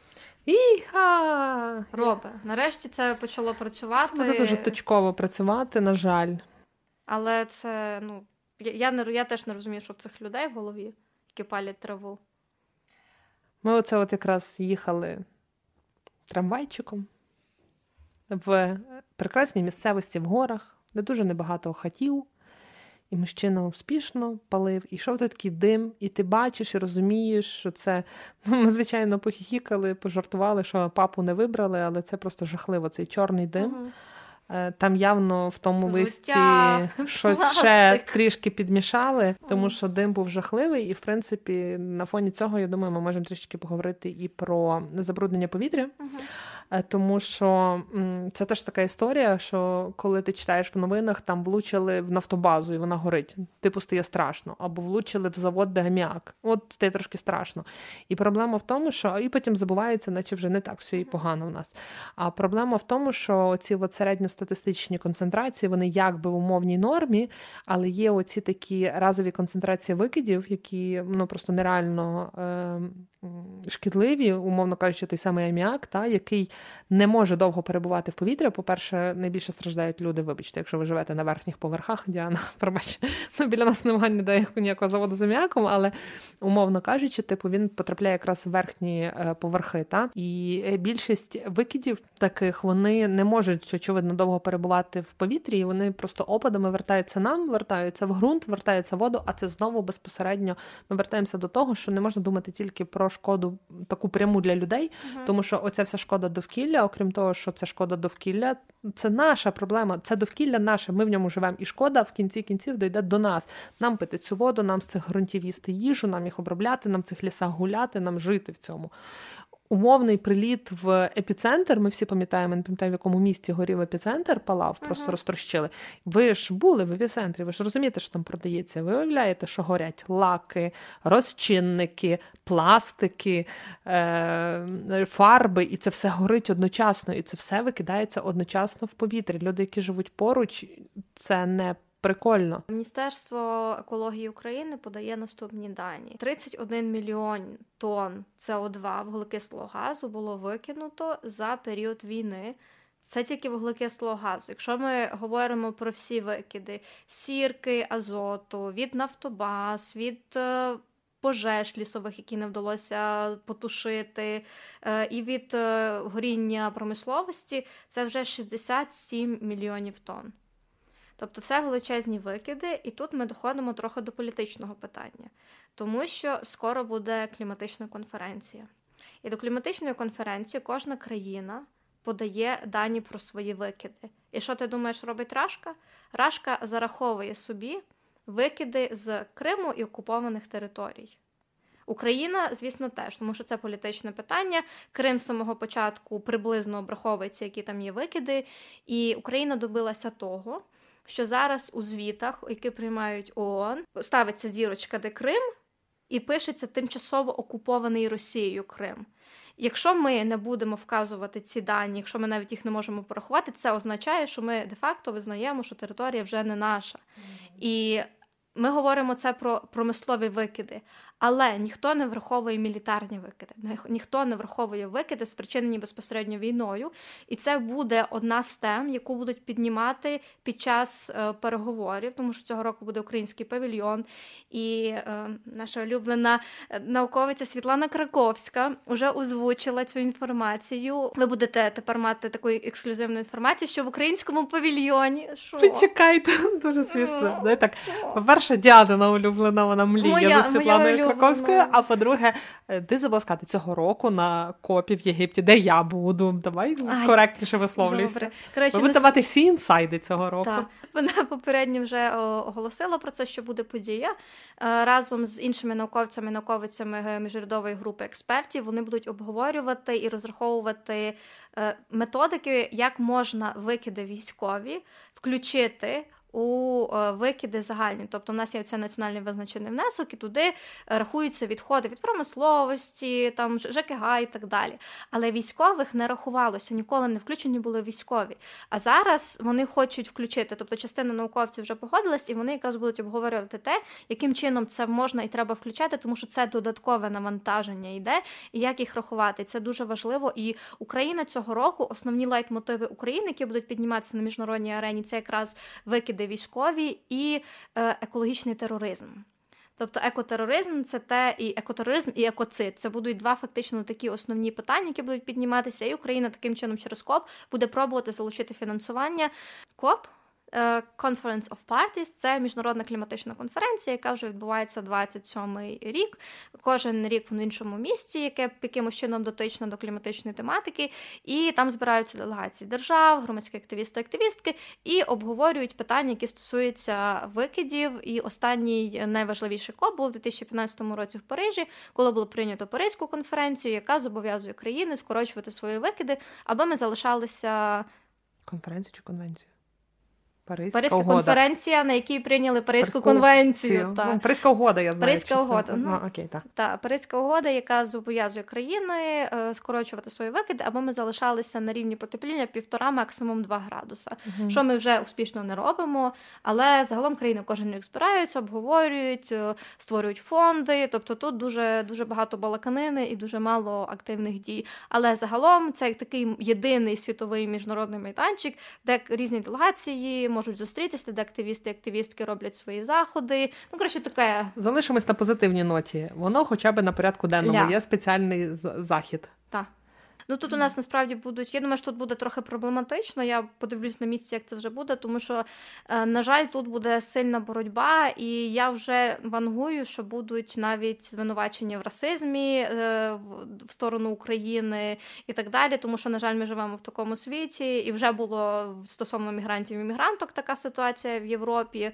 Іха! Робе. Нарешті це почало працювати. Це буде дуже точково працювати, на жаль. Але це, ну, я, я, не, я теж не розумію, що в цих людей в голові, які палять траву. Ми оце от якраз їхали трамвайчиком в прекрасній місцевості в горах, де дуже небагато хатів, і мужчина успішно палив, і йшов такий дим, і ти бачиш і розумієш, що це, ну, ми, звичайно, похихікали, пожартували, що папу не вибрали, але це просто жахливо, цей чорний дим. Угу. Там явно в тому листі щось пластик. Ще трішки підмішали, тому що дим був жахливий. І, в принципі, на фоні цього, я думаю, ми можемо трішки поговорити і про забруднення повітря. Uh-huh. Тому що це теж така історія, що коли ти читаєш в новинах, там влучили в нафтобазу і вона горить. Типу стає страшно. Або влучили в завод, де аміак. От стає трошки страшно. І проблема в тому, що... І потім забувається, наче вже не так все і погано в нас. А проблема в тому, що ці от середньостатистичні концентрації, вони якби в умовній нормі, але є оці такі разові концентрації викидів, які, ну, просто нереально е- шкідливі, умовно кажучи, той самий аміак, та, який не може довго перебувати в повітрі. По-перше, найбільше страждають люди, вибачте, якщо ви живете на верхніх поверхах, Діана, пробач, ну, біля нас немає ніде ніякого заводу з аміаком, але, умовно кажучи, типу, він потрапляє якраз в верхні поверхи, та? І більшість викидів таких, вони не можуть, очевидно, довго перебувати в повітрі, і вони просто опадами вертаються нам, вертаються в ґрунт, вертаються в воду, а це знову безпосередньо ми вертаємося до того, що не можна думати тільки про шкоду таку пряму для людей, uh-huh. тому що оця вся шкода довкілля, окрім того, що це шкода довкілля, це наша проблема, це довкілля наше, ми в ньому живемо, і шкода в кінці кінців дійде до нас. Нам пити цю воду, нам з цих ґрунтів їсти їжу, нам їх обробляти, нам в цих лісах гуляти, нам жити в цьому. Умовний приліт в епіцентр, ми всі пам'ятаємо, не пам'ятаю, в якому місті горів епіцентр, палав, uh-huh. просто розтрощили. Ви ж були в епіцентрі, ви ж розумієте, що там продається. Ви уявляєте, що горять лаки, розчинники, пластики, е- фарби, і це все горить одночасно, і це все викидається одночасно в повітря. Люди, які живуть поруч, це не прикольно. Міністерство екології України подає наступні дані. тридцять один мільйон тонн С О два вуглекислого газу було викинуто за період війни. Це тільки вуглекислого газу. Якщо ми говоримо про всі викиди сірки, азоту, від нафтобаз, від е, пожеж лісових, які не вдалося потушити, е, і від е, горіння промисловості, це вже шістдесят сім мільйонів тонн. Тобто це величезні викиди, і тут ми доходимо трохи до політичного питання. Тому що скоро буде кліматична конференція. І до кліматичної конференції кожна країна подає дані про свої викиди. І що ти думаєш робить Рашка? Рашка зараховує собі викиди з Криму і окупованих територій. Україна, звісно, теж, тому що це політичне питання. Крим з самого початку приблизно обраховується, які там є викиди. І Україна добилася того, що зараз у звітах, які приймають ООН, ставиться зірочка, де Крим, і пишеться тимчасово окупований Росією Крим. Якщо ми не будемо вказувати ці дані, якщо ми навіть їх не можемо порахувати, це означає, що ми де-факто визнаємо, що територія вже не наша. Mm-hmm. І ми говоримо це про промислові викиди, але ніхто не враховує мілітарні викиди, ніхто не враховує викиди, спричинені безпосередньо війною, і це буде одна з тем, яку будуть піднімати під час е, переговорів, тому що цього року буде український павільйон, і е, наша улюблена науковиця Світлана Краковська вже озвучила цю інформацію. Ви будете тепер мати таку ексклюзивну інформацію, що в українському павільйоні... Що? Почекайте, дуже смішно. Дай так. По-перше, Діана улюблена, вона мріє моя, за Світланою Краковською, а по-друге, ти забула сказати, цього року на копі в Єгипті, де я буду. Давай Ай, коректніше висловлюйся. Ви будете мати всі інсайди цього року. Так. Вона попередньо вже оголосила про це, що буде подія. Разом з іншими науковцями, науковицями міжурядової групи експертів вони будуть обговорювати і розраховувати методики, як можна викиди військові включити у викиди загальні. Тобто в нас є цей національний визначений внесок, і туди рахуються відходи від промисловості, там, ЖКГ і так далі. Але військових не рахувалося, ніколи не включені були військові. А зараз вони хочуть включити, тобто частина науковців вже погодилась, і вони якраз будуть обговорювати те, яким чином це можна і треба включати, тому що це додаткове навантаження йде, і як їх рахувати. Це дуже важливо. І Україна цього року, основні лейтмотиви України, які будуть підніматися на міжнародній арені, це якраз викиди військові і е, екологічний тероризм. Тобто екотероризм – це те, і екотероризм, і екоцид. Це будуть два фактично такі основні питання, які будуть підніматися, і Україна таким чином через КОП буде пробувати залучити фінансування. КОП – Conference of Parties – це міжнародна кліматична конференція, яка вже відбувається двадцять сьомий рік. Кожен рік в іншому місці, яке якимось чином дотично до кліматичної тематики. І там збираються делегації держав, громадські активісти, активістки і обговорюють питання, які стосуються викидів. І останній найважливіший КОП був у дві тисячі п'ятнадцятому році в Парижі, коли було прийнято Паризьку конференцію, яка зобов'язує країни скорочувати свої викиди, аби ми залишалися... Конференцію чи конвенцію? Паризька, Паризька угода. конференція, на якій прийняли Паризьку Паризьку конвенцію. Ну, Паризька угода, я знаю. Паризька чесно. угода. Ну, ну, окей, так. Та, Паризька угода, яка зобов'язує країни е, скорочувати свої викиди, аби ми залишалися на рівні потепління півтора, максимум два градуса. Угу. Що ми вже успішно не робимо, але загалом країни кожен рік збираються, обговорюють, створюють фонди, тобто тут дуже, дуже багато балаканини і дуже мало активних дій. Але загалом це такий єдиний світовий міжнародний майданчик, де різні делегації можуть зустрітися, де активісти і активістки роблять свої заходи. Ну, коротше, таке. Залишимось на позитивній ноті. Воно хоча б на порядку денному Ля. Є спеціальний захід. Так. Ну, тут у нас насправді будуть, я думаю, що тут буде трохи проблематично, я подивлюсь на місці, як це вже буде, тому що, на жаль, тут буде сильна боротьба, і я вже вангую, що будуть навіть звинувачення в расизмі в сторону України і так далі, тому що, на жаль, ми живемо в такому світі, і вже було стосовно мігрантів і мігранток така ситуація в Європі,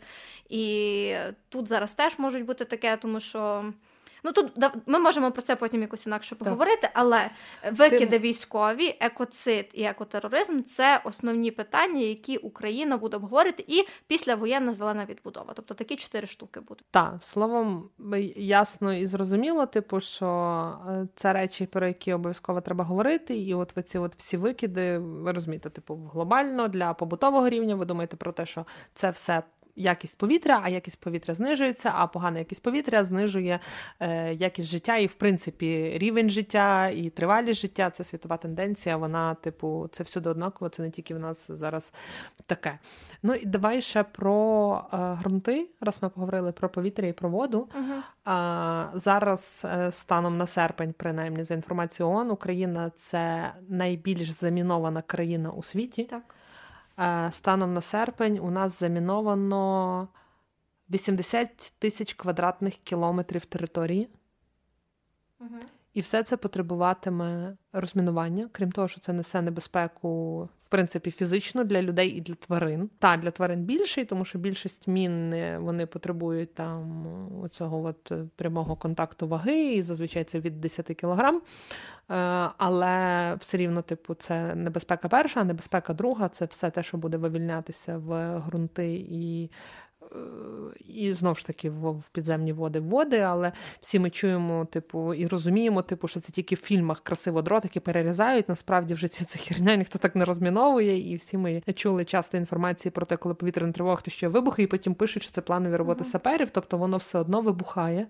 і тут зараз теж можуть бути таке, тому що... Ну, тут ми можемо про це потім якось інакше поговорити, так. Але викиди Ти... військові, екоцид і екотероризм – це основні питання, які Україна буде обговорити, і післявоєнна зелена відбудова. Тобто такі чотири штуки будуть. Так, словом, ясно і зрозуміло, типу, що це речі, про які обов'язково треба говорити, і от ці от всі викиди, ви розумієте, типу, глобально, для побутового рівня, ви думаєте про те, що це все якість повітря, а якість повітря знижується, а погана якість повітря знижує е, якість життя і, в принципі, рівень життя і тривалість життя. Це світова тенденція, вона, типу, це всюди однаково, це не тільки в нас зараз таке. Ну, і давай ще про е, ґрунти, раз ми поговорили про повітря і про воду. Угу. А, зараз, е, станом на серпень, принаймні, за інформацією ООН, Україна – це найбільш замінована країна у світі. Так. Станом на серпень у нас заміновано вісімдесят тисяч квадратних кілометрів території. Угу. І все це потребуватиме розмінування, крім того, що це несе небезпеку, в принципі, фізично для людей і для тварин. Та, для тварин більший, тому що більшість мін, вони потребують там оцього от прямого контакту ваги, і зазвичай це від десять кілограм. Але все рівно, типу, це небезпека перша, а небезпека друга – це все те, що буде вивільнятися в ґрунти і і знову ж таки в підземні води води, але всі ми чуємо, типу, і розуміємо, типу, що це тільки в фільмах красиво дротики перерізають, насправді в житті це херня, ніхто так не розміновує, і всі ми чули часто інформації про те, коли повітряна тривога, хто ще вибухи, і потім пишуть, що це планові роботи mm-hmm. саперів, тобто воно все одно вибухає.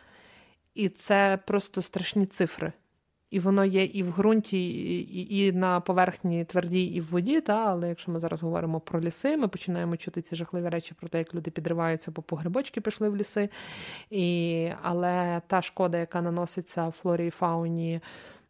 І це просто страшні цифри. І воно є і в ґрунті, і, і на поверхні твердій, і в воді, та? Але якщо ми зараз говоримо про ліси, ми починаємо чути ці жахливі речі про те, як люди підриваються, бо по грибочки пішли в ліси. І, але та шкода, яка наноситься флорі і фауні,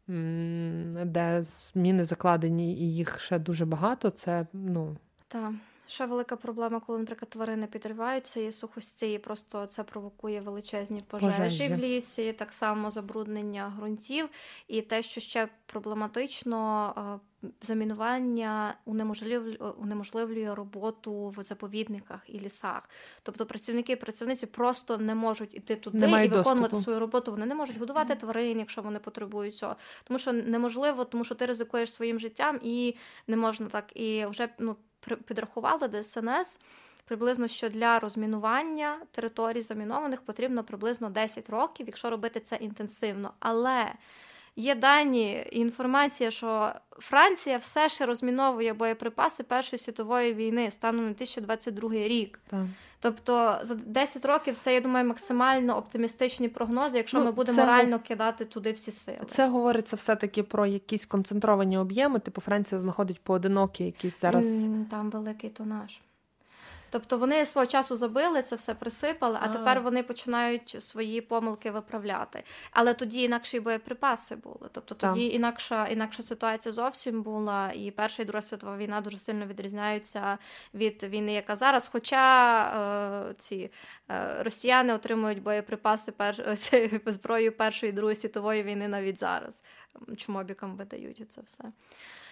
де міни закладені, і їх ще дуже багато, це, ну... Так. Ще велика проблема, коли, наприклад, тварини підриваються, є сухості, і просто це провокує величезні пожежі, пожежі в лісі, так само забруднення ґрунтів. І те, що ще проблематично, замінування унеможливлює, унеможливлює роботу в заповідниках і лісах. Тобто працівники і працівниці просто не можуть іти туди Немає і виконувати доступу. свою роботу. Вони не можуть годувати mm. тварин, якщо вони потребують цього. Тому що неможливо, тому що ти ризикуєш своїм життям і не можна так. І вже, ну, підрахували ДСНС, приблизно, що для розмінування територій замінованих потрібно приблизно десять років, якщо робити це інтенсивно. Але є дані і інформація, що Франція все ще розміновує боєприпаси Першої світової війни станом на дві тисячі двадцять другий рік. Так. Тобто за десять років це, я думаю, максимально оптимістичні прогнози, якщо ну, ми будемо це... реально кидати туди всі сили. Це говориться все-таки про якісь концентровані об'єми, типу Франція знаходить поодинокі якісь зараз... Там великий тонаж. Тобто вони свого часу забили, це все присипали, а, а тепер вони починають свої помилки виправляти. Але тоді інакші боєприпаси були. Тобто тоді інакша, інакша ситуація зовсім була, і Перша і Друга світова війна дуже сильно відрізняються від війни, яка зараз. Хоча е, ці е, росіяни отримують боєприпаси, пер, це, зброю Першої і Другої світової війни навіть зараз. Чмобікам видають це все.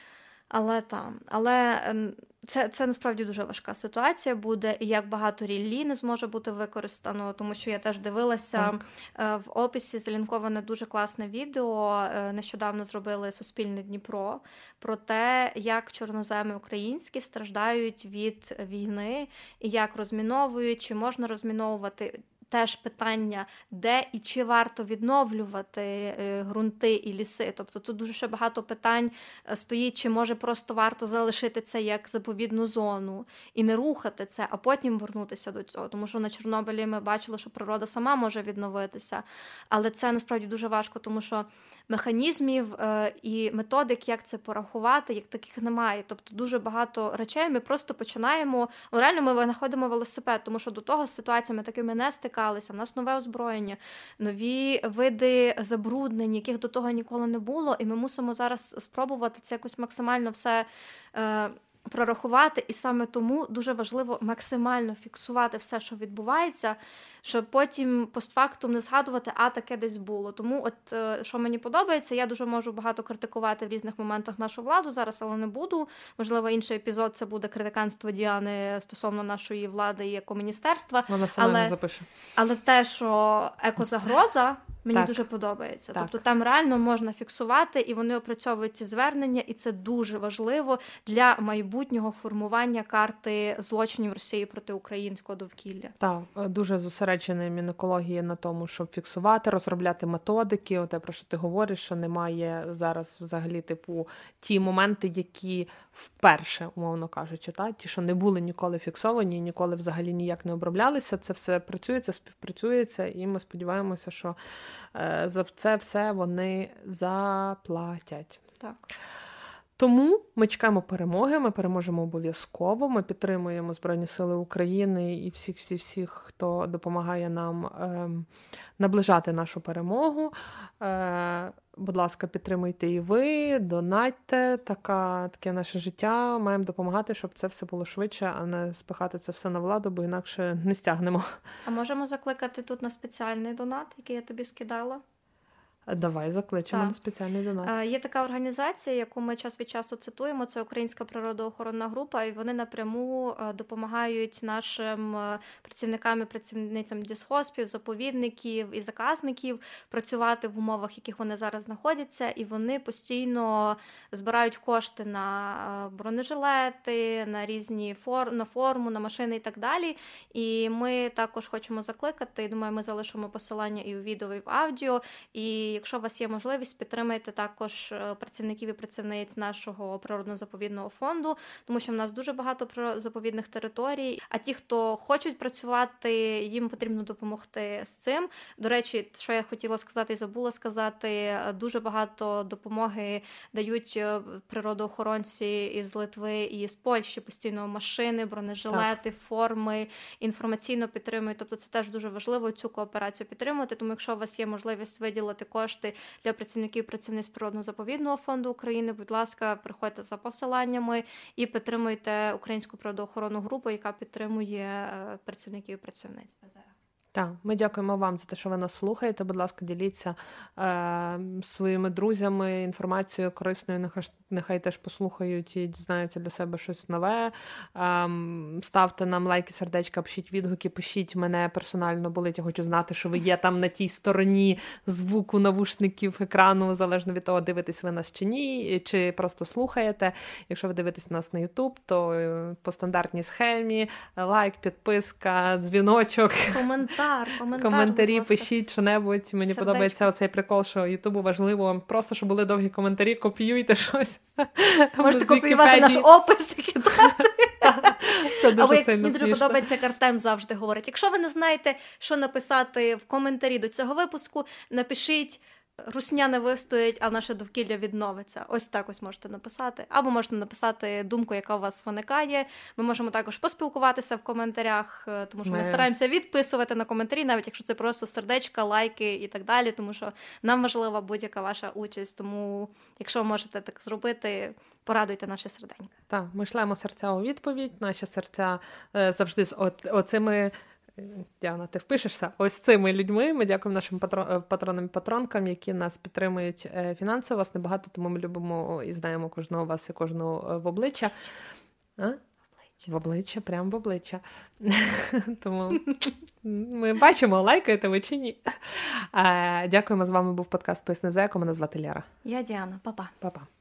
Але там, але це, це насправді дуже важка ситуація буде, і як багато ріллі не зможе бути використано, тому що я теж дивилася так. В описі залінковане дуже класне відео, нещодавно зробили Суспільне Дніпро, про те, як чорноземи українські страждають від війни, і як розміновують, чи можна розміновувати. Теж питання, де і чи варто відновлювати е, ґрунти і ліси. Тобто тут дуже ще багато питань стоїть, чи може просто варто залишити це як заповідну зону і не рухати це, а потім вернутися до цього. Тому що на Чорнобилі ми бачили, що природа сама може відновитися. Але це насправді дуже важко, тому що механізмів е, і методик, як це порахувати, як таких немає. Тобто дуже багато речей ми просто починаємо, ну, реально ми знаходимо велосипед, тому що до того з ситуаціями такими не стикалися, в нас нове озброєння, нові види забруднень, яких до того ніколи не було, і ми мусимо зараз спробувати це якось максимально все е, прорахувати, і саме тому дуже важливо максимально фіксувати все, що відбувається, щоб потім постфактум не згадувати, а таке десь було. Тому от, що мені подобається, я дуже можу багато критикувати в різних моментах нашу владу зараз, але не буду. Можливо, інший епізод це буде критиканство Діани стосовно нашої влади і екоміністерства. Вона сама але, не запише. Але те, що екозагроза, мені так. дуже подобається. Так. Тобто там реально можна фіксувати, і вони опрацьовують ці звернення, і це дуже важливо для майбутнього формування карти злочинів Росії проти українського довкілля. Так, дуже зосереджений Мінекологія на тому, щоб фіксувати, розробляти методики. Оте, про що ти говориш, що немає зараз взагалі, типу, ті моменти, які вперше, умовно кажучи, та? Ті, що не були ніколи фіксовані, ніколи взагалі ніяк не оброблялися, це все працюється, співпрацюється, і ми сподіваємося, що е, за це все вони заплатять. Так. Тому ми чекаємо перемоги, ми переможемо обов'язково, ми підтримуємо Збройні Сили України і всіх-всіх-всіх, хто допомагає нам е, наближати нашу перемогу. Е, будь ласка, підтримуйте і ви, донатьте, така, таке наше життя, маємо допомагати, щоб це все було швидше, а не спихати це все на владу, бо інакше не стягнемо. А можемо закликати тут на спеціальний донат, який я тобі скидала? Давай закличемо так. на спеціальний донат. Є така організація, яку ми час від часу цитуємо, це Українська природоохоронна група, і вони напряму допомагають нашим працівникам і працівницям лісгоспів, заповідників і заказників працювати в умовах, в яких вони зараз знаходяться, і вони постійно збирають кошти на бронежилети, на різні фор... на форму, на машини і так далі. І ми також хочемо закликати, і думаю, ми залишимо посилання і у відео, і в аудіо, і якщо у вас є можливість, підтримайте також працівників і працівниць нашого природно-заповідного фонду, тому що в нас дуже багато заповідних територій, а ті, хто хочуть працювати, їм потрібно допомогти з цим. До речі, що я хотіла сказати і забула сказати, дуже багато допомоги дають природоохоронці із Литви і з Польщі, постійно машини, бронежилети, так. форми, інформаційно підтримують, тобто це теж дуже важливо цю кооперацію підтримувати, тому якщо у вас є можливість виділити кошти для працівників і працівниць Природно-заповідного фонду України, будь ласка, приходьте за посиланнями і підтримуйте Українську природоохоронну групу, яка підтримує працівників і працівниць ПЗФ. Так, ми дякуємо вам за те, що ви нас слухаєте. Будь ласка, діліться е, своїми друзями інформацією корисною, нехай, нехай теж послухають і дізнаються для себе щось нове. Е, ставте нам лайки, сердечка, пишіть відгуки, пишіть мене персонально болить. Я хочу знати, що ви є там на тій стороні звуку, навушників, екрану, залежно від того, дивитесь ви нас чи ні, чи просто слухаєте. Якщо ви дивитесь нас на YouTube, то по стандартній схемі лайк, підписка, дзвіночок. Коментар. Коментар, коментарі пишіть що-небудь. Мені сердечко. подобається оцей прикол, що Ютубу важливо просто, щоб були довгі коментарі, копіюйте щось. Можете копіювати наш опис і кидати. Це дуже Або як сильно мені смішно. дуже подобається, як Артем завжди говорить. Якщо ви не знаєте, що написати в коментарі до цього випуску, напишіть «Русня не вистоїть, а наше довкілля відновиться». Ось так ось можете написати. Або можете написати думку, яка у вас виникає. Ми можемо також поспілкуватися в коментарях, тому що ми, ми стараємося відписувати на коментарі, навіть якщо це просто сердечка, лайки і так далі, тому що нам важлива будь-яка ваша участь. Тому, якщо ви можете так зробити, порадуйте наші серденька. Так, ми шлемо серця у відповідь. Наші серця е, завжди з о- оцими Діана, ти впишешся? Ось цими людьми. Ми дякуємо нашим патронам і патронкам, які нас підтримують фінансово. Вас небагато, тому ми любимо і знаємо кожного вас і кожного в обличчя. А? В обличчя, прямо в обличчя. Тому ми бачимо, лайкаєте ви чи ні. Дякуємо, з вами був подкаст «Поясни за еко». Мене звати Лера. Я Діана. Па-па. Па-па.